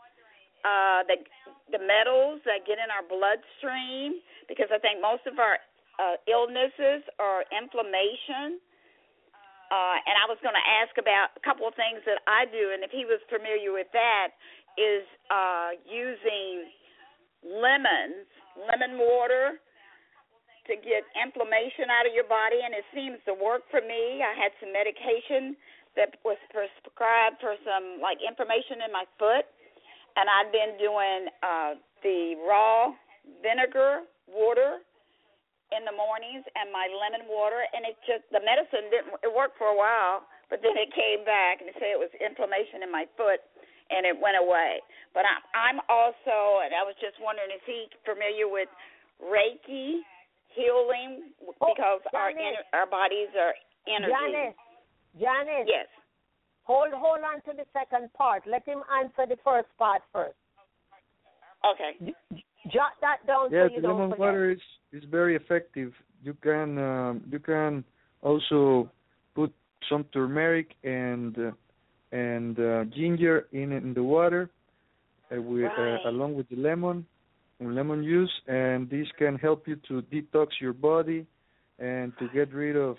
the metals that get in our bloodstream, because I think most of our illnesses are inflammation. And I was going to ask about a couple of things that I do, and if he was familiar with that, is using lemon water to get inflammation out of your body, and it seems to work for me. I had some medication that was prescribed for some, inflammation in my foot, and I've been doing the raw vinegar water in the mornings and my lemon water, and the medicine it worked for a while, but then it came back, and it said it was inflammation in my foot, and it went away. But I'm also, and I was just wondering, is he familiar with Reiki healing, because our bodies are energy? Janice. Yes. Hold on to the second part. Let him answer the first part first. Okay. Jot that down so you don't lemon forget. water is very effective. You can also put some turmeric and ginger in the water along with the lemon juice, and this can help you to detox your body and to get rid of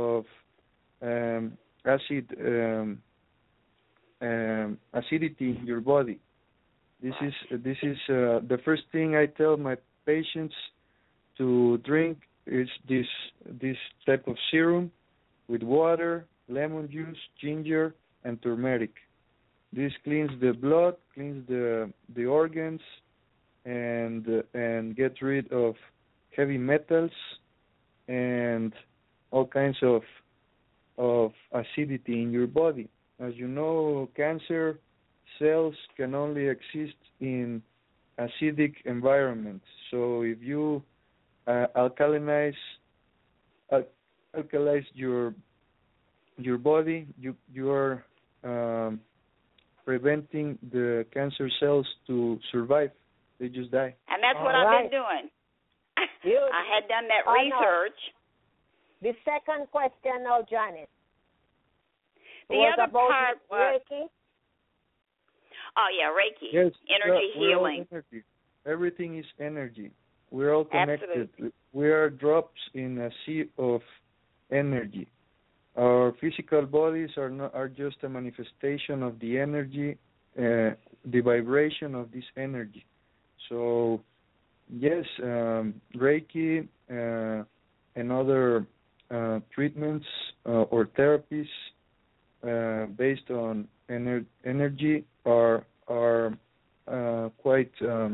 acidity in your body. This is the first thing I tell my patients to drink is this type of serum with water, lemon juice, ginger, and turmeric. This cleans the blood, cleans the organs, and gets rid of heavy metals and all kinds of acidity in your body. As you know, cancer cells can only exist in acidic environments. So if you alkalinize alkalize your body. You are preventing the cancer cells to survive. They just die. And that's what I've been doing. I had done that research. The second question now, Janice. The other part was Reiki. Oh yeah, Reiki. Yes, energy healing. Energy. Everything is energy. We're all connected. Absolutely. We are drops in a sea of energy. Our physical bodies are just a manifestation of the energy, the vibration of this energy. So, yes, Reiki and other treatments or therapies based on energy are quite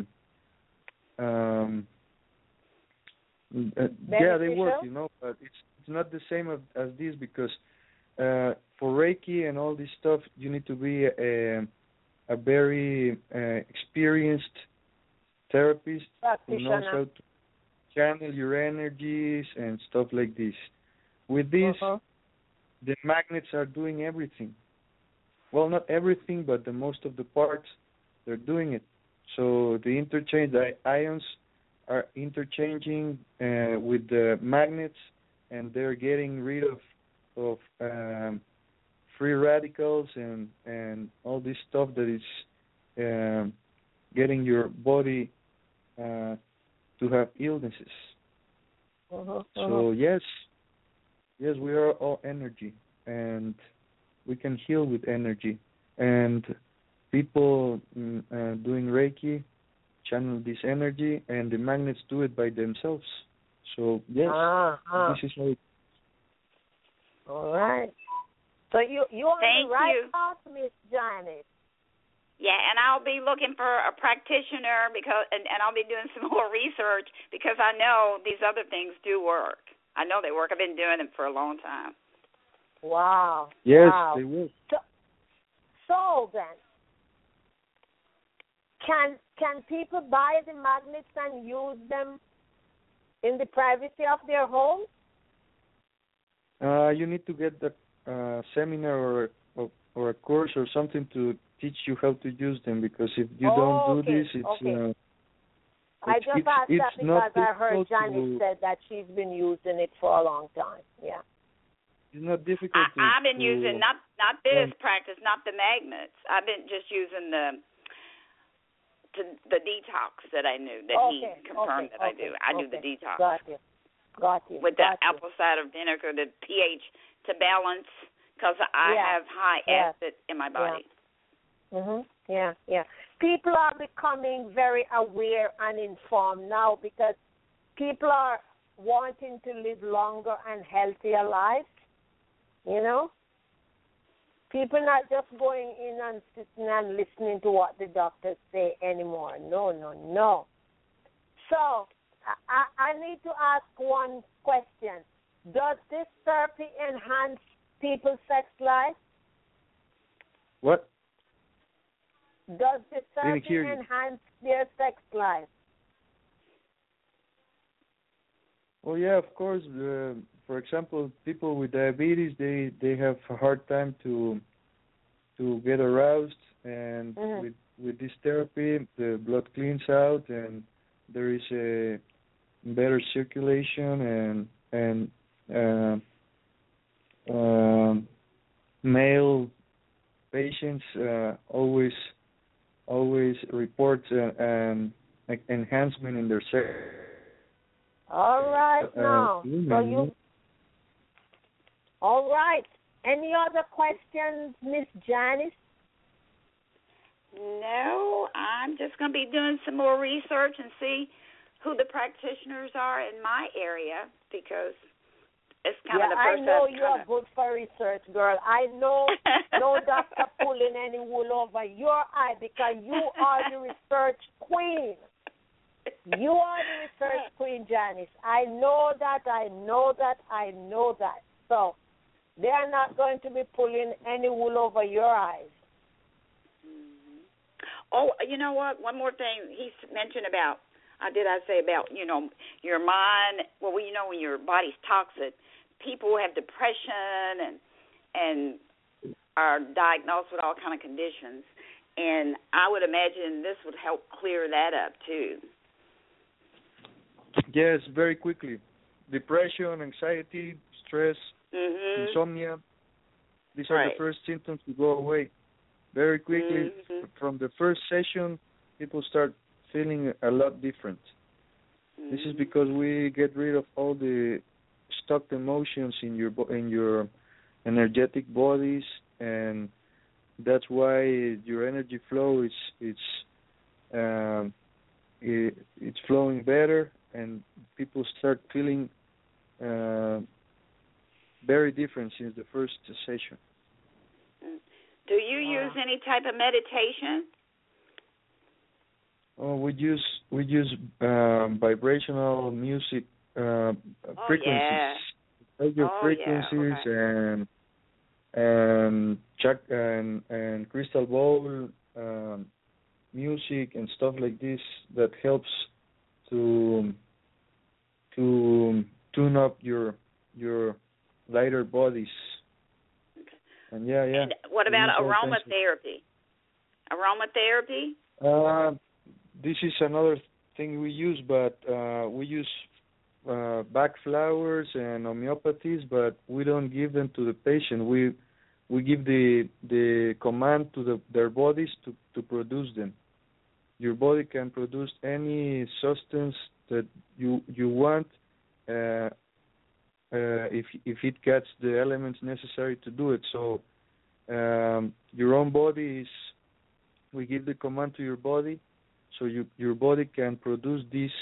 they work, but it's not the same as this, because for Reiki and all this stuff you need to be a very experienced therapist who knows how to channel your energies and stuff like this. With this, the magnets are doing everything. Well, not everything, but the most of the parts, they're doing it. So the ions are interchanging with the magnets, and they're getting rid of free radicals and all this stuff that is getting your body to have illnesses. So yes, we are all energy, and we can heal with energy. And people doing Reiki channel this energy, and the magnets do it by themselves. So yes, this is how it. All right. So you're on the right path, Miss Janice. Yeah, and I'll be looking for a practitioner and I'll be doing some more research, because I know these other things do work. I know they work. I've been doing them for a long time. Wow. Yes, they work. So then, can people buy the magnets and use them in the privacy of their home? You need to get the seminar or a course or something to teach you how to use them, because if you don't do this, it's I just asked that because I heard Janice said that she's been using it for a long time. Yeah. It's not difficult. I've been using not this practice, not the magnets. I've been just using the detox that I knew that he confirmed that I do. I do the detox. Got you. With the apple cider vinegar, the pH to balance, because I have high acid in my body. Yeah. People are becoming very aware and informed now, because people are wanting to live longer and healthier lives. People not just going in and sitting and listening to what the doctors say anymore. No. So I need to ask one question. Does this therapy enhance people's sex life? What? Does this therapy enhance their sex life? Well, yeah, of course. For example, people with diabetes, they have a hard time to get aroused, and with this therapy, the blood cleans out, and there is a better circulation, and male patients always report an enhancement in their sex. All right, now. All right. Any other questions, Miss Janice? No, I'm just going to be doing some more research and see who the practitioners are in my area, because it's kind of the first. I know you're good for research, girl. I know no doctor pulling any wool over your eye, because you are the research queen. You are the research queen, Janice. I know that. So they're not going to be pulling any wool over your eyes. Oh, you know what? One more thing he mentioned about did I say about, your mind? Well, when your body's toxic, people have depression and are diagnosed with all kind of conditions. And I would imagine this would help clear that up, too. Yes, very quickly. Depression, anxiety, stress, insomnia. These are the first symptoms to go away. Very quickly, from the first session, people start feeling a lot different. This is because we get rid of all the stuck emotions in your energetic bodies, and that's why your energy flow it's flowing better, and people start feeling very different since the first session. Do you use any type of meditation? Oh, we use vibrational music frequencies, frequencies, and crystal ball music and stuff like this that helps to tune up your lighter bodies. And And what about aromatherapy? This is another thing we use, but we use Bach flowers and homeopathies, but we don't give them to the patient. We give the command to their bodies to produce them. Your body can produce any substance that you want if it gets the elements necessary to do it. So your own body we give the command to your body, so your body can produce these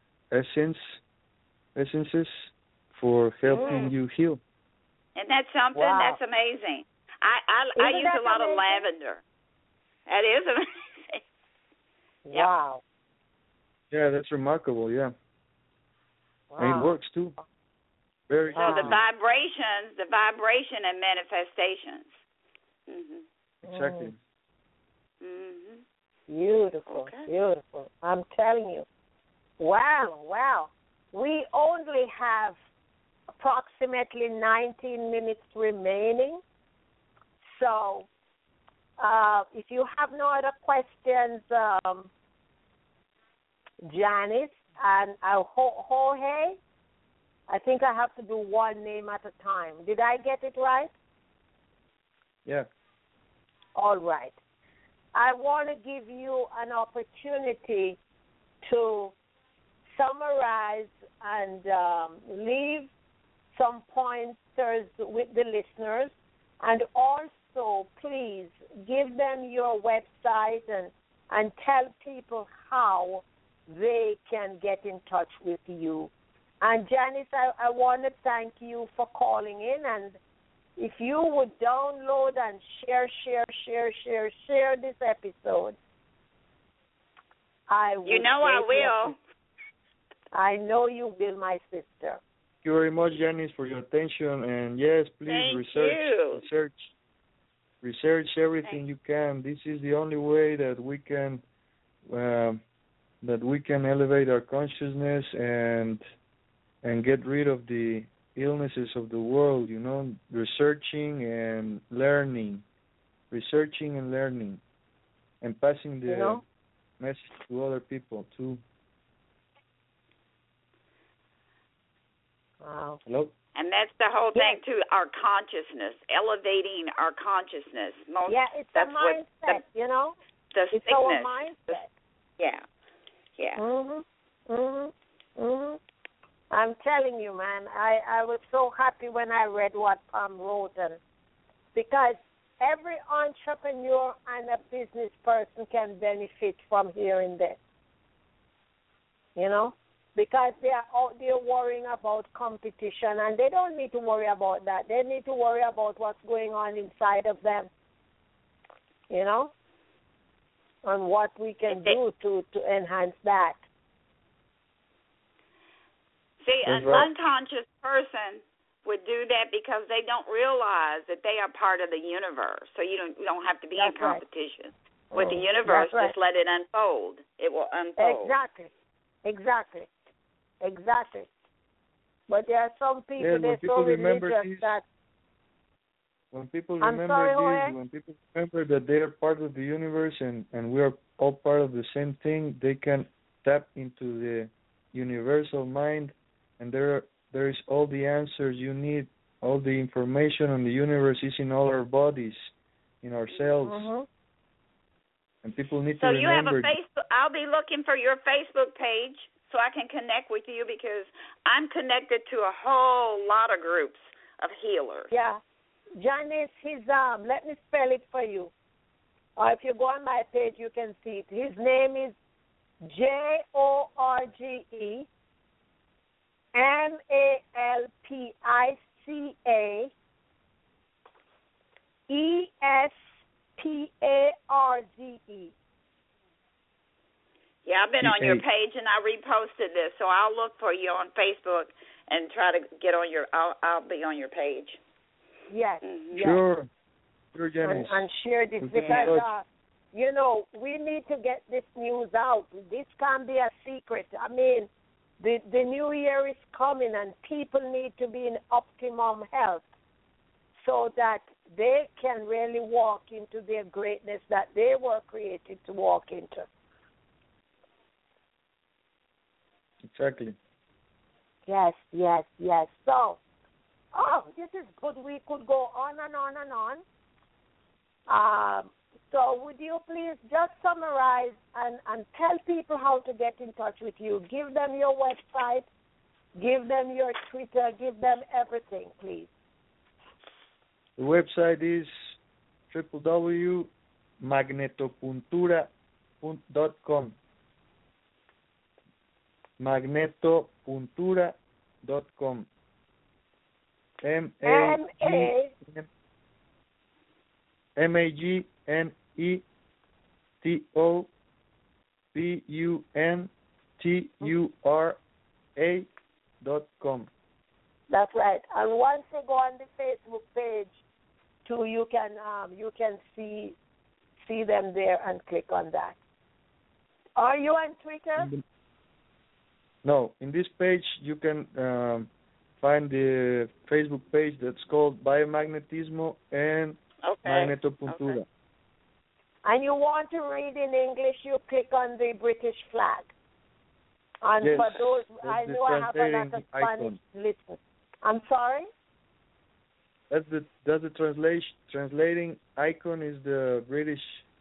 essences for helping you heal. And that's something that's amazing. I use a lot of lavender. That is amazing. Wow. Yeah, that's remarkable. Yeah. Wow. And it works too. Very so the vibration and manifestations. Exactly. Beautiful, beautiful. I'm telling you. Wow. We only have approximately 19 minutes remaining. So if you have no other questions, Janice and Jorge, I think I have to do one name at a time. Did I get it right? Yeah. All right. I want to give you an opportunity to summarize and leave some pointers with the listeners, and also please give them your website and tell people how they can get in touch with you. And Janice, I want to thank you for calling in, and if you would download and share this episode, I will. I will. I know you will, my sister. Thank you very much, Janice, for your attention. And yes, please research everything you can. This is the only way that we can elevate our consciousness and get rid of the illnesses of the world. Researching and learning, and passing the message to other people too. Wow. Hello? And that's the whole thing, too, our consciousness, elevating our consciousness. It's a mindset, The it's sickness. our mindset. Yeah. I'm telling you, man, I was so happy when I read what Pam wrote, because every entrepreneur and a business person can benefit from hearing this. Because they're worrying about competition, and they don't need to worry about that. They need to worry about what's going on inside of them, and what we can do to enhance that. See, an unconscious person would do that because they don't realize that they are part of the universe. So you don't have to be in competition with the universe. Just let it unfold. It will unfold. Exactly. But there are some people, they're so religious that... When people when people remember that they are part of the universe and we are all part of the same thing, they can tap into the universal mind, and there is all the answers you need. All the information on the universe is in all our bodies, in our cells. Mm-hmm. And people need to remember. So you have a Facebook. I'll be looking for your Facebook page so I can connect with you, because I'm connected to a whole lot of groups of healers. Yeah. Janice, let me spell it for you. Or if you go on my page, you can see it. His name is JorgeMalpiceSparze. Yeah, I've been on your page and I reposted this, so I'll look for you on Facebook and try to get on your. I'll be on your page. Yes. Mm-hmm. Yes. Sure, Janice. And share this because we need to get this news out. This can't be a secret. I mean, the new year is coming, and people need to be in optimum health so that they can really walk into their greatness that they were created to walk into. Exactly. Yes. So, this is good. We could go on and on and on. So would you please just summarize and tell people how to get in touch with you? Give them your website, give them your Twitter, give them everything, please. The website is www.magnetopuntura.com. Magnetopuntura.com. MagnetoPuntura.com. That's right. And once you go on the Facebook page, too, you can see them there and click on that. Are you on Twitter? No, in this page you can find the Facebook page that's called Biomagnetismo and Magnetopuntura. Okay. And you want to read in English, you click on the British flag. And yes, for those, I know I have a lot of Spanish listeners. I'm sorry? That's the translating icon is the British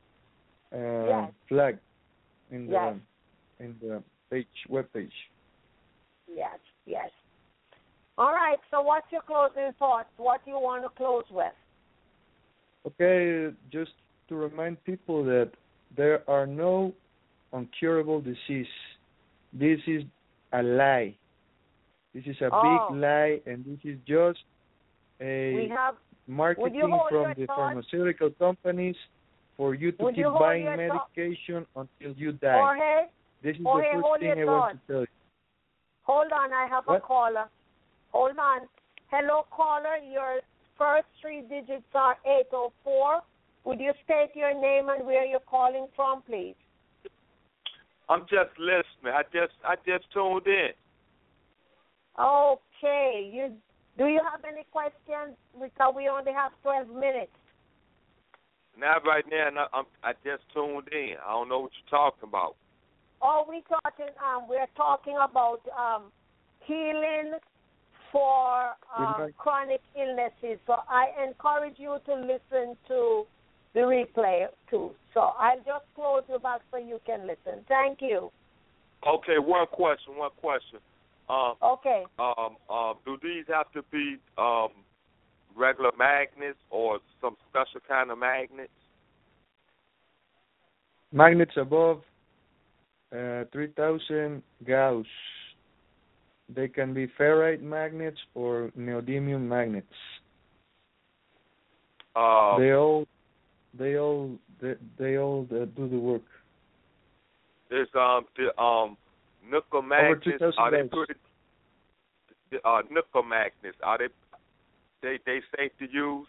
flag in the web page. Yes. All right, so what's your closing thoughts? What do you want to close with? Okay, just to remind people that there are no incurable disease. This is a lie. This is a big lie, and this is just a marketing from the pharmaceutical companies for you to keep buying medication until you die. Jorge, this is the first thing I want to tell you. Hold on, I have a caller. Hold on. Hello, caller. Your first three digits are 804. Would you state your name and where you're calling from, please? I'm just listening. I just tuned in. Okay. Do you have any questions? Because we only have 12 minutes. Not right now. I just tuned in. I don't know what you're talking about. We're talking about healing for chronic illnesses. So I encourage you to listen to the replay too. So I'll just close you back so you can listen. Thank you. Okay, one question. Okay. Do these have to be regular magnets or some special kind of magnets? Magnets above 3,000 Gauss. They can be ferrite magnets or neodymium magnets. They all do the work. There's nickel magnets. Are they pretty? Nickel magnets. Are they safe to use?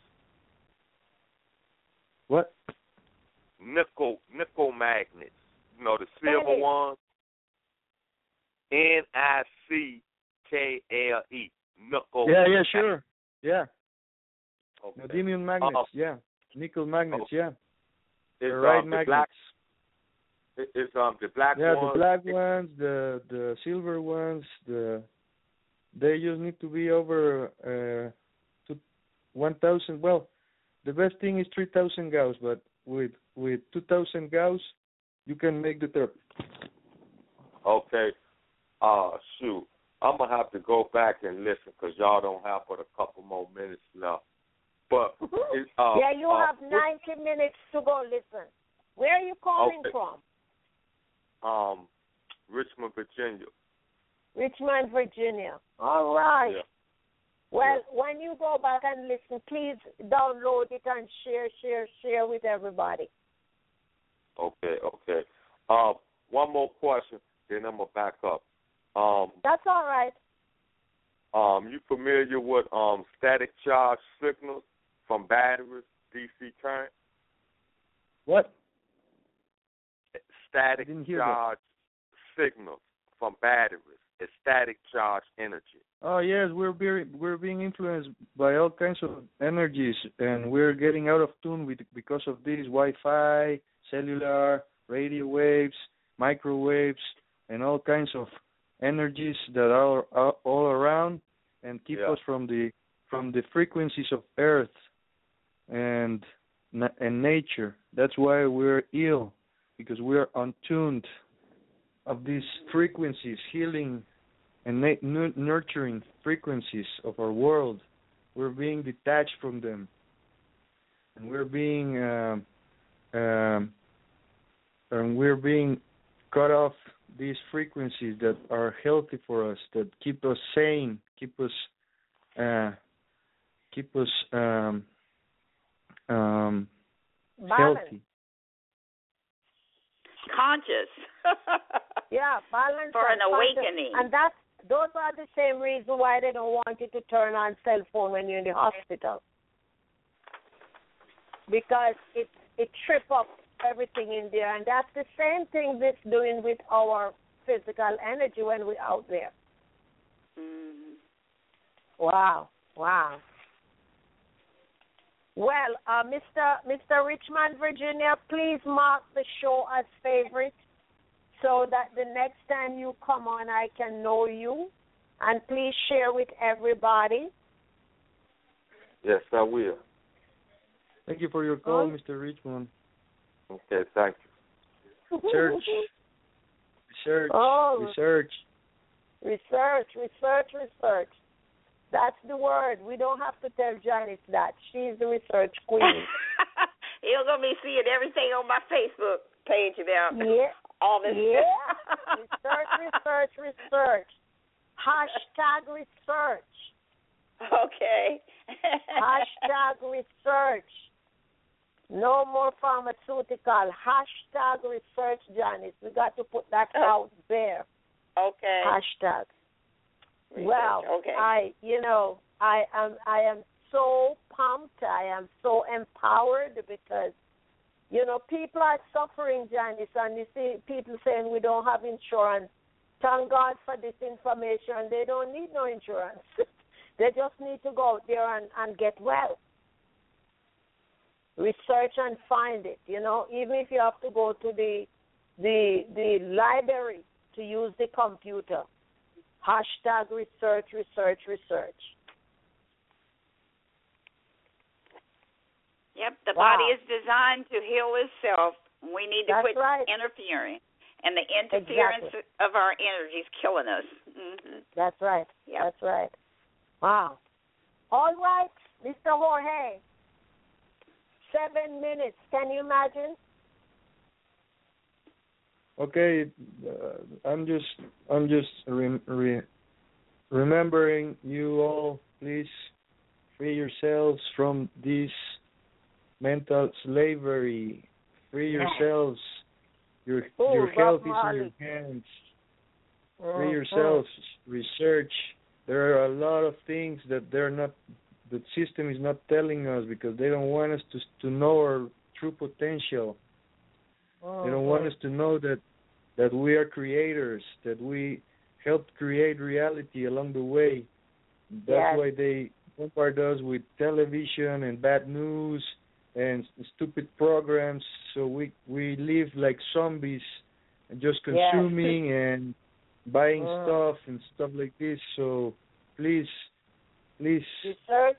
What? Nickel magnets. You know, the silver ones. Nickle. Nickel. Yeah, sure. Yeah. Okay. Neodymium magnets, yeah. Nickel magnets, okay. yeah. It's, right the magnets. black. It's the black yeah, ones. the black ones, the silver ones, they just need to be over 1,000. Well, the best thing is 3,000 Gauss, but with 2,000 Gauss, you can make the therapy. Okay. Shoot. I'm going to have to go back and listen because y'all don't have but a couple more minutes left. But yeah, you have 90 minutes to go listen. Where are you calling from? Richmond, Virginia. Richmond, Virginia. All right. Yeah. Well, when you go back and listen, please download it and share with everybody. Okay. One more question, then I'm going to back up. That's all right. You familiar with static charge signals from batteries, DC current? What? Static charge signals from batteries. It's static charge energy. Oh yes, we're being influenced by all kinds of energies, and we're getting out of tune because of this Wi-Fi, cellular, radio waves, microwaves, and all kinds of energies that are all around and keep us from the frequencies of Earth and nature. That's why we're ill, because we're untuned of these frequencies, healing and nurturing frequencies of our world. We're being detached from them, and we're being cut off these frequencies that are healthy for us, that keep us sane, keep us healthy, conscious. Yeah, balance for an awakening. And those are the same reason why they don't want you to turn on cell phone when you're in the hospital, because it trip up everything in there, and that's the same thing that's doing with our physical energy when we're out there. Mm-hmm. Wow. Well, Mr. Richmond, Virginia, please mark the show as favorite so that the next time you come on, I can know you, and please share with everybody. Yes, I will. Thank you for your call, Mr. Richmond. Okay, thank you. Research. That's the word. We don't have to tell Janice that. She's the research queen. You're going to be seeing everything on my Facebook page about all this stuff. Research. Hashtag research. Okay. Hashtag research. No more pharmaceutical. Hashtag research, Janice. We got to put that out there. Okay. Hashtag. Research. Well, okay. I am so pumped. I am so empowered because, people are suffering, Janice, and you see people saying we don't have insurance. Thank God for this information. They don't need no insurance. They just need to go out there and get well. Research and find it, even if you have to go to the library to use the computer. Hashtag research. Yep, the body is designed to heal itself. We need to quit interfering. And the interference of our energy is killing us. Mm-hmm. That's right. Yep. That's right. Wow. All right, Mr. Jorge. 7 minutes. Can you imagine? Okay, I'm just remembering you all. Please free yourselves from this mental slavery. Free yourselves. Your health is in your hands. Free yourselves. Research. There are a lot of things that the system is not telling us because they don't want us to know our true potential. They don't want us to know that we are creators, that we helped create reality along the way. That's why they bombard us with television and bad news and stupid programs. So we live like zombies and just consuming and buying stuff and stuff like this. So please. Research.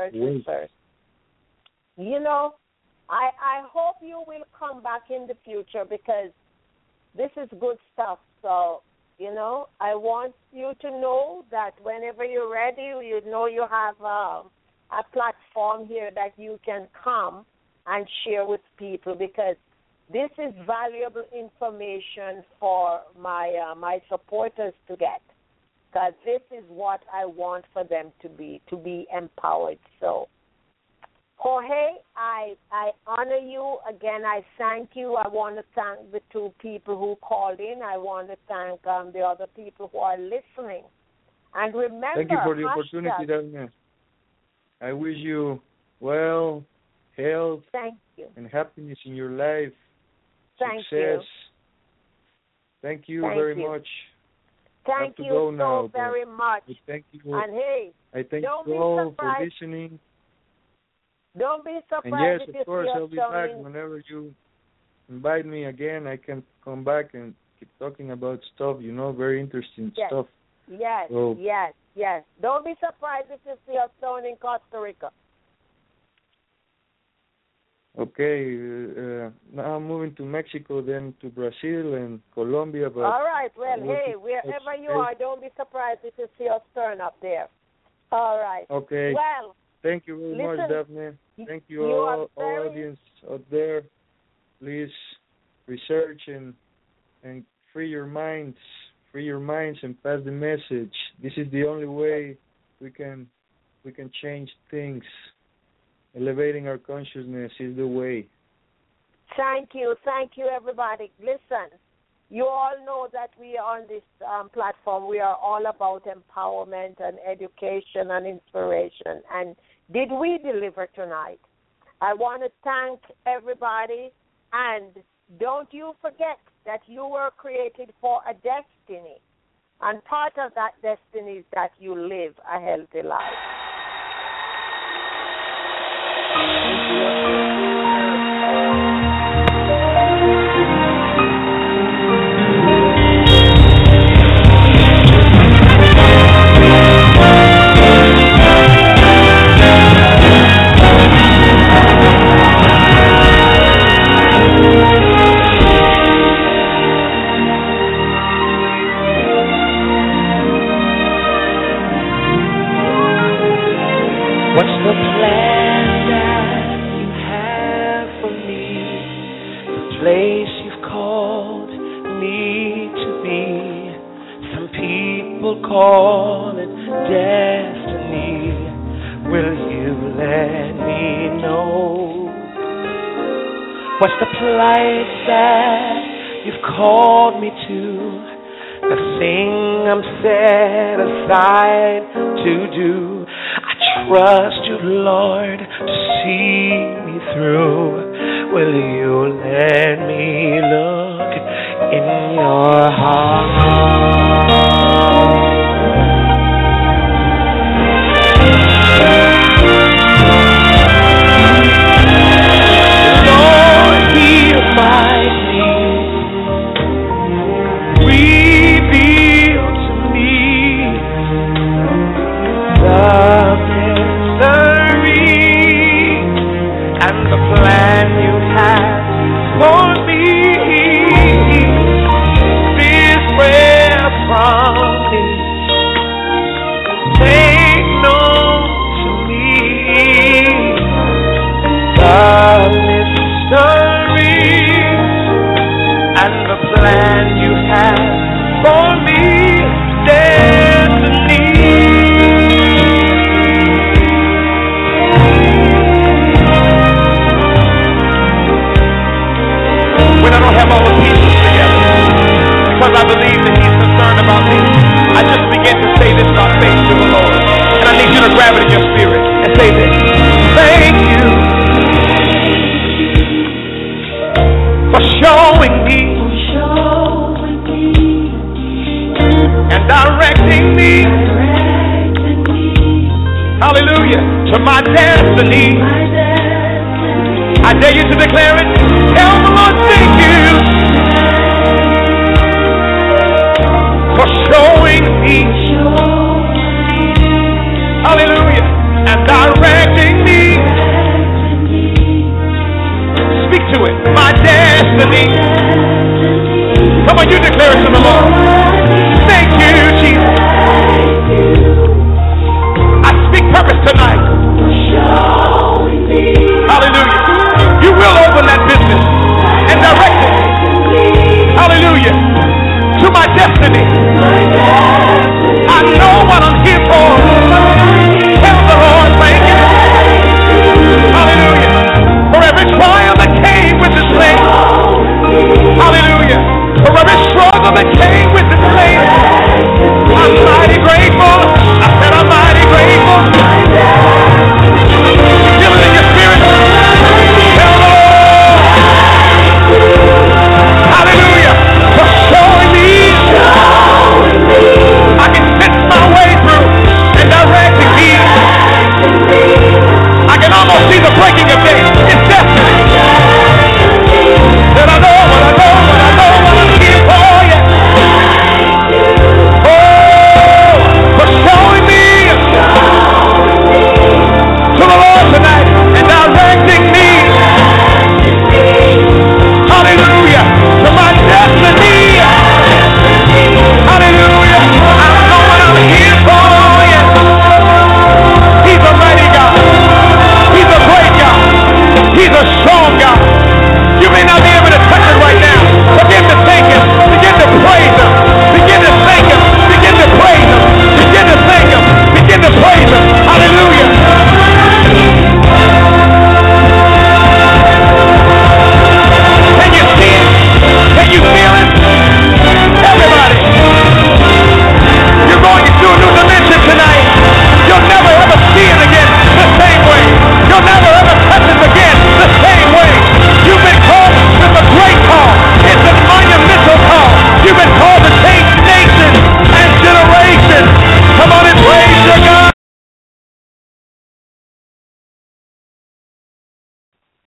You know, I hope you will come back in the future because this is good stuff. So, you know, I want you to know that whenever you're ready, you know you have a platform here that you can come and share with people because this is valuable information for my supporters to get. Because this is what I want for them to be empowered. So, Jorge, I honor you. Again, I thank you. I want to thank the two people who called in. I want to thank the other people who are listening. And remember, thank you for the opportunity, Daphne. I wish you well, health, and happiness in your life. Success. Thank you very much. Thank you so very much. Thank you. And hey, I thank you all for listening. Don't be surprised. And yes, of course, I'll be back whenever you invite me again. I can come back and keep talking about stuff, you know, very interesting stuff. Yes, so, yes. Don't be surprised if you see us down in Costa Rica. Okay, now I'm moving to Mexico, then to Brazil and Colombia. But all right, well, hey, wherever you are, don't be surprised if you see us turn up there. All right. Okay. Well, thank you very much, Daphne. Thank you all audience out there. Please research and free your minds and pass the message. This is the only way we can change things. Elevating our consciousness is the way. Thank you, everybody. Listen, you all know that we are on this platform. We are all about empowerment and education and inspiration. And did we deliver tonight? I want to thank everybody. And don't you forget that you were created for a destiny. And part of that destiny is that you live a healthy life. What's the plan that you have for me? The place you've called me to be. Some people call it destiny. Will you let me know? What's the plight that you've called me to? The thing I'm set aside to do. Trust you, Lord, to see me through. Will you let me look in your heart? Lord, hear my plea. Reveal to me the and the plan you have for me is where from me. Make known to me the mystery and the plan you have for me. Destiny. When I don't have all the pieces together, because I believe that He's concerned about me, I just begin to say this by faith to the Lord. And I need you to grab it in your spirit and say this. Thank you for showing me. And to my destiny. I dare you to declare it. Tell the Lord, thank you for showing me, hallelujah, and directing me. Speak to it. My destiny. Come on, you declare it to the Lord.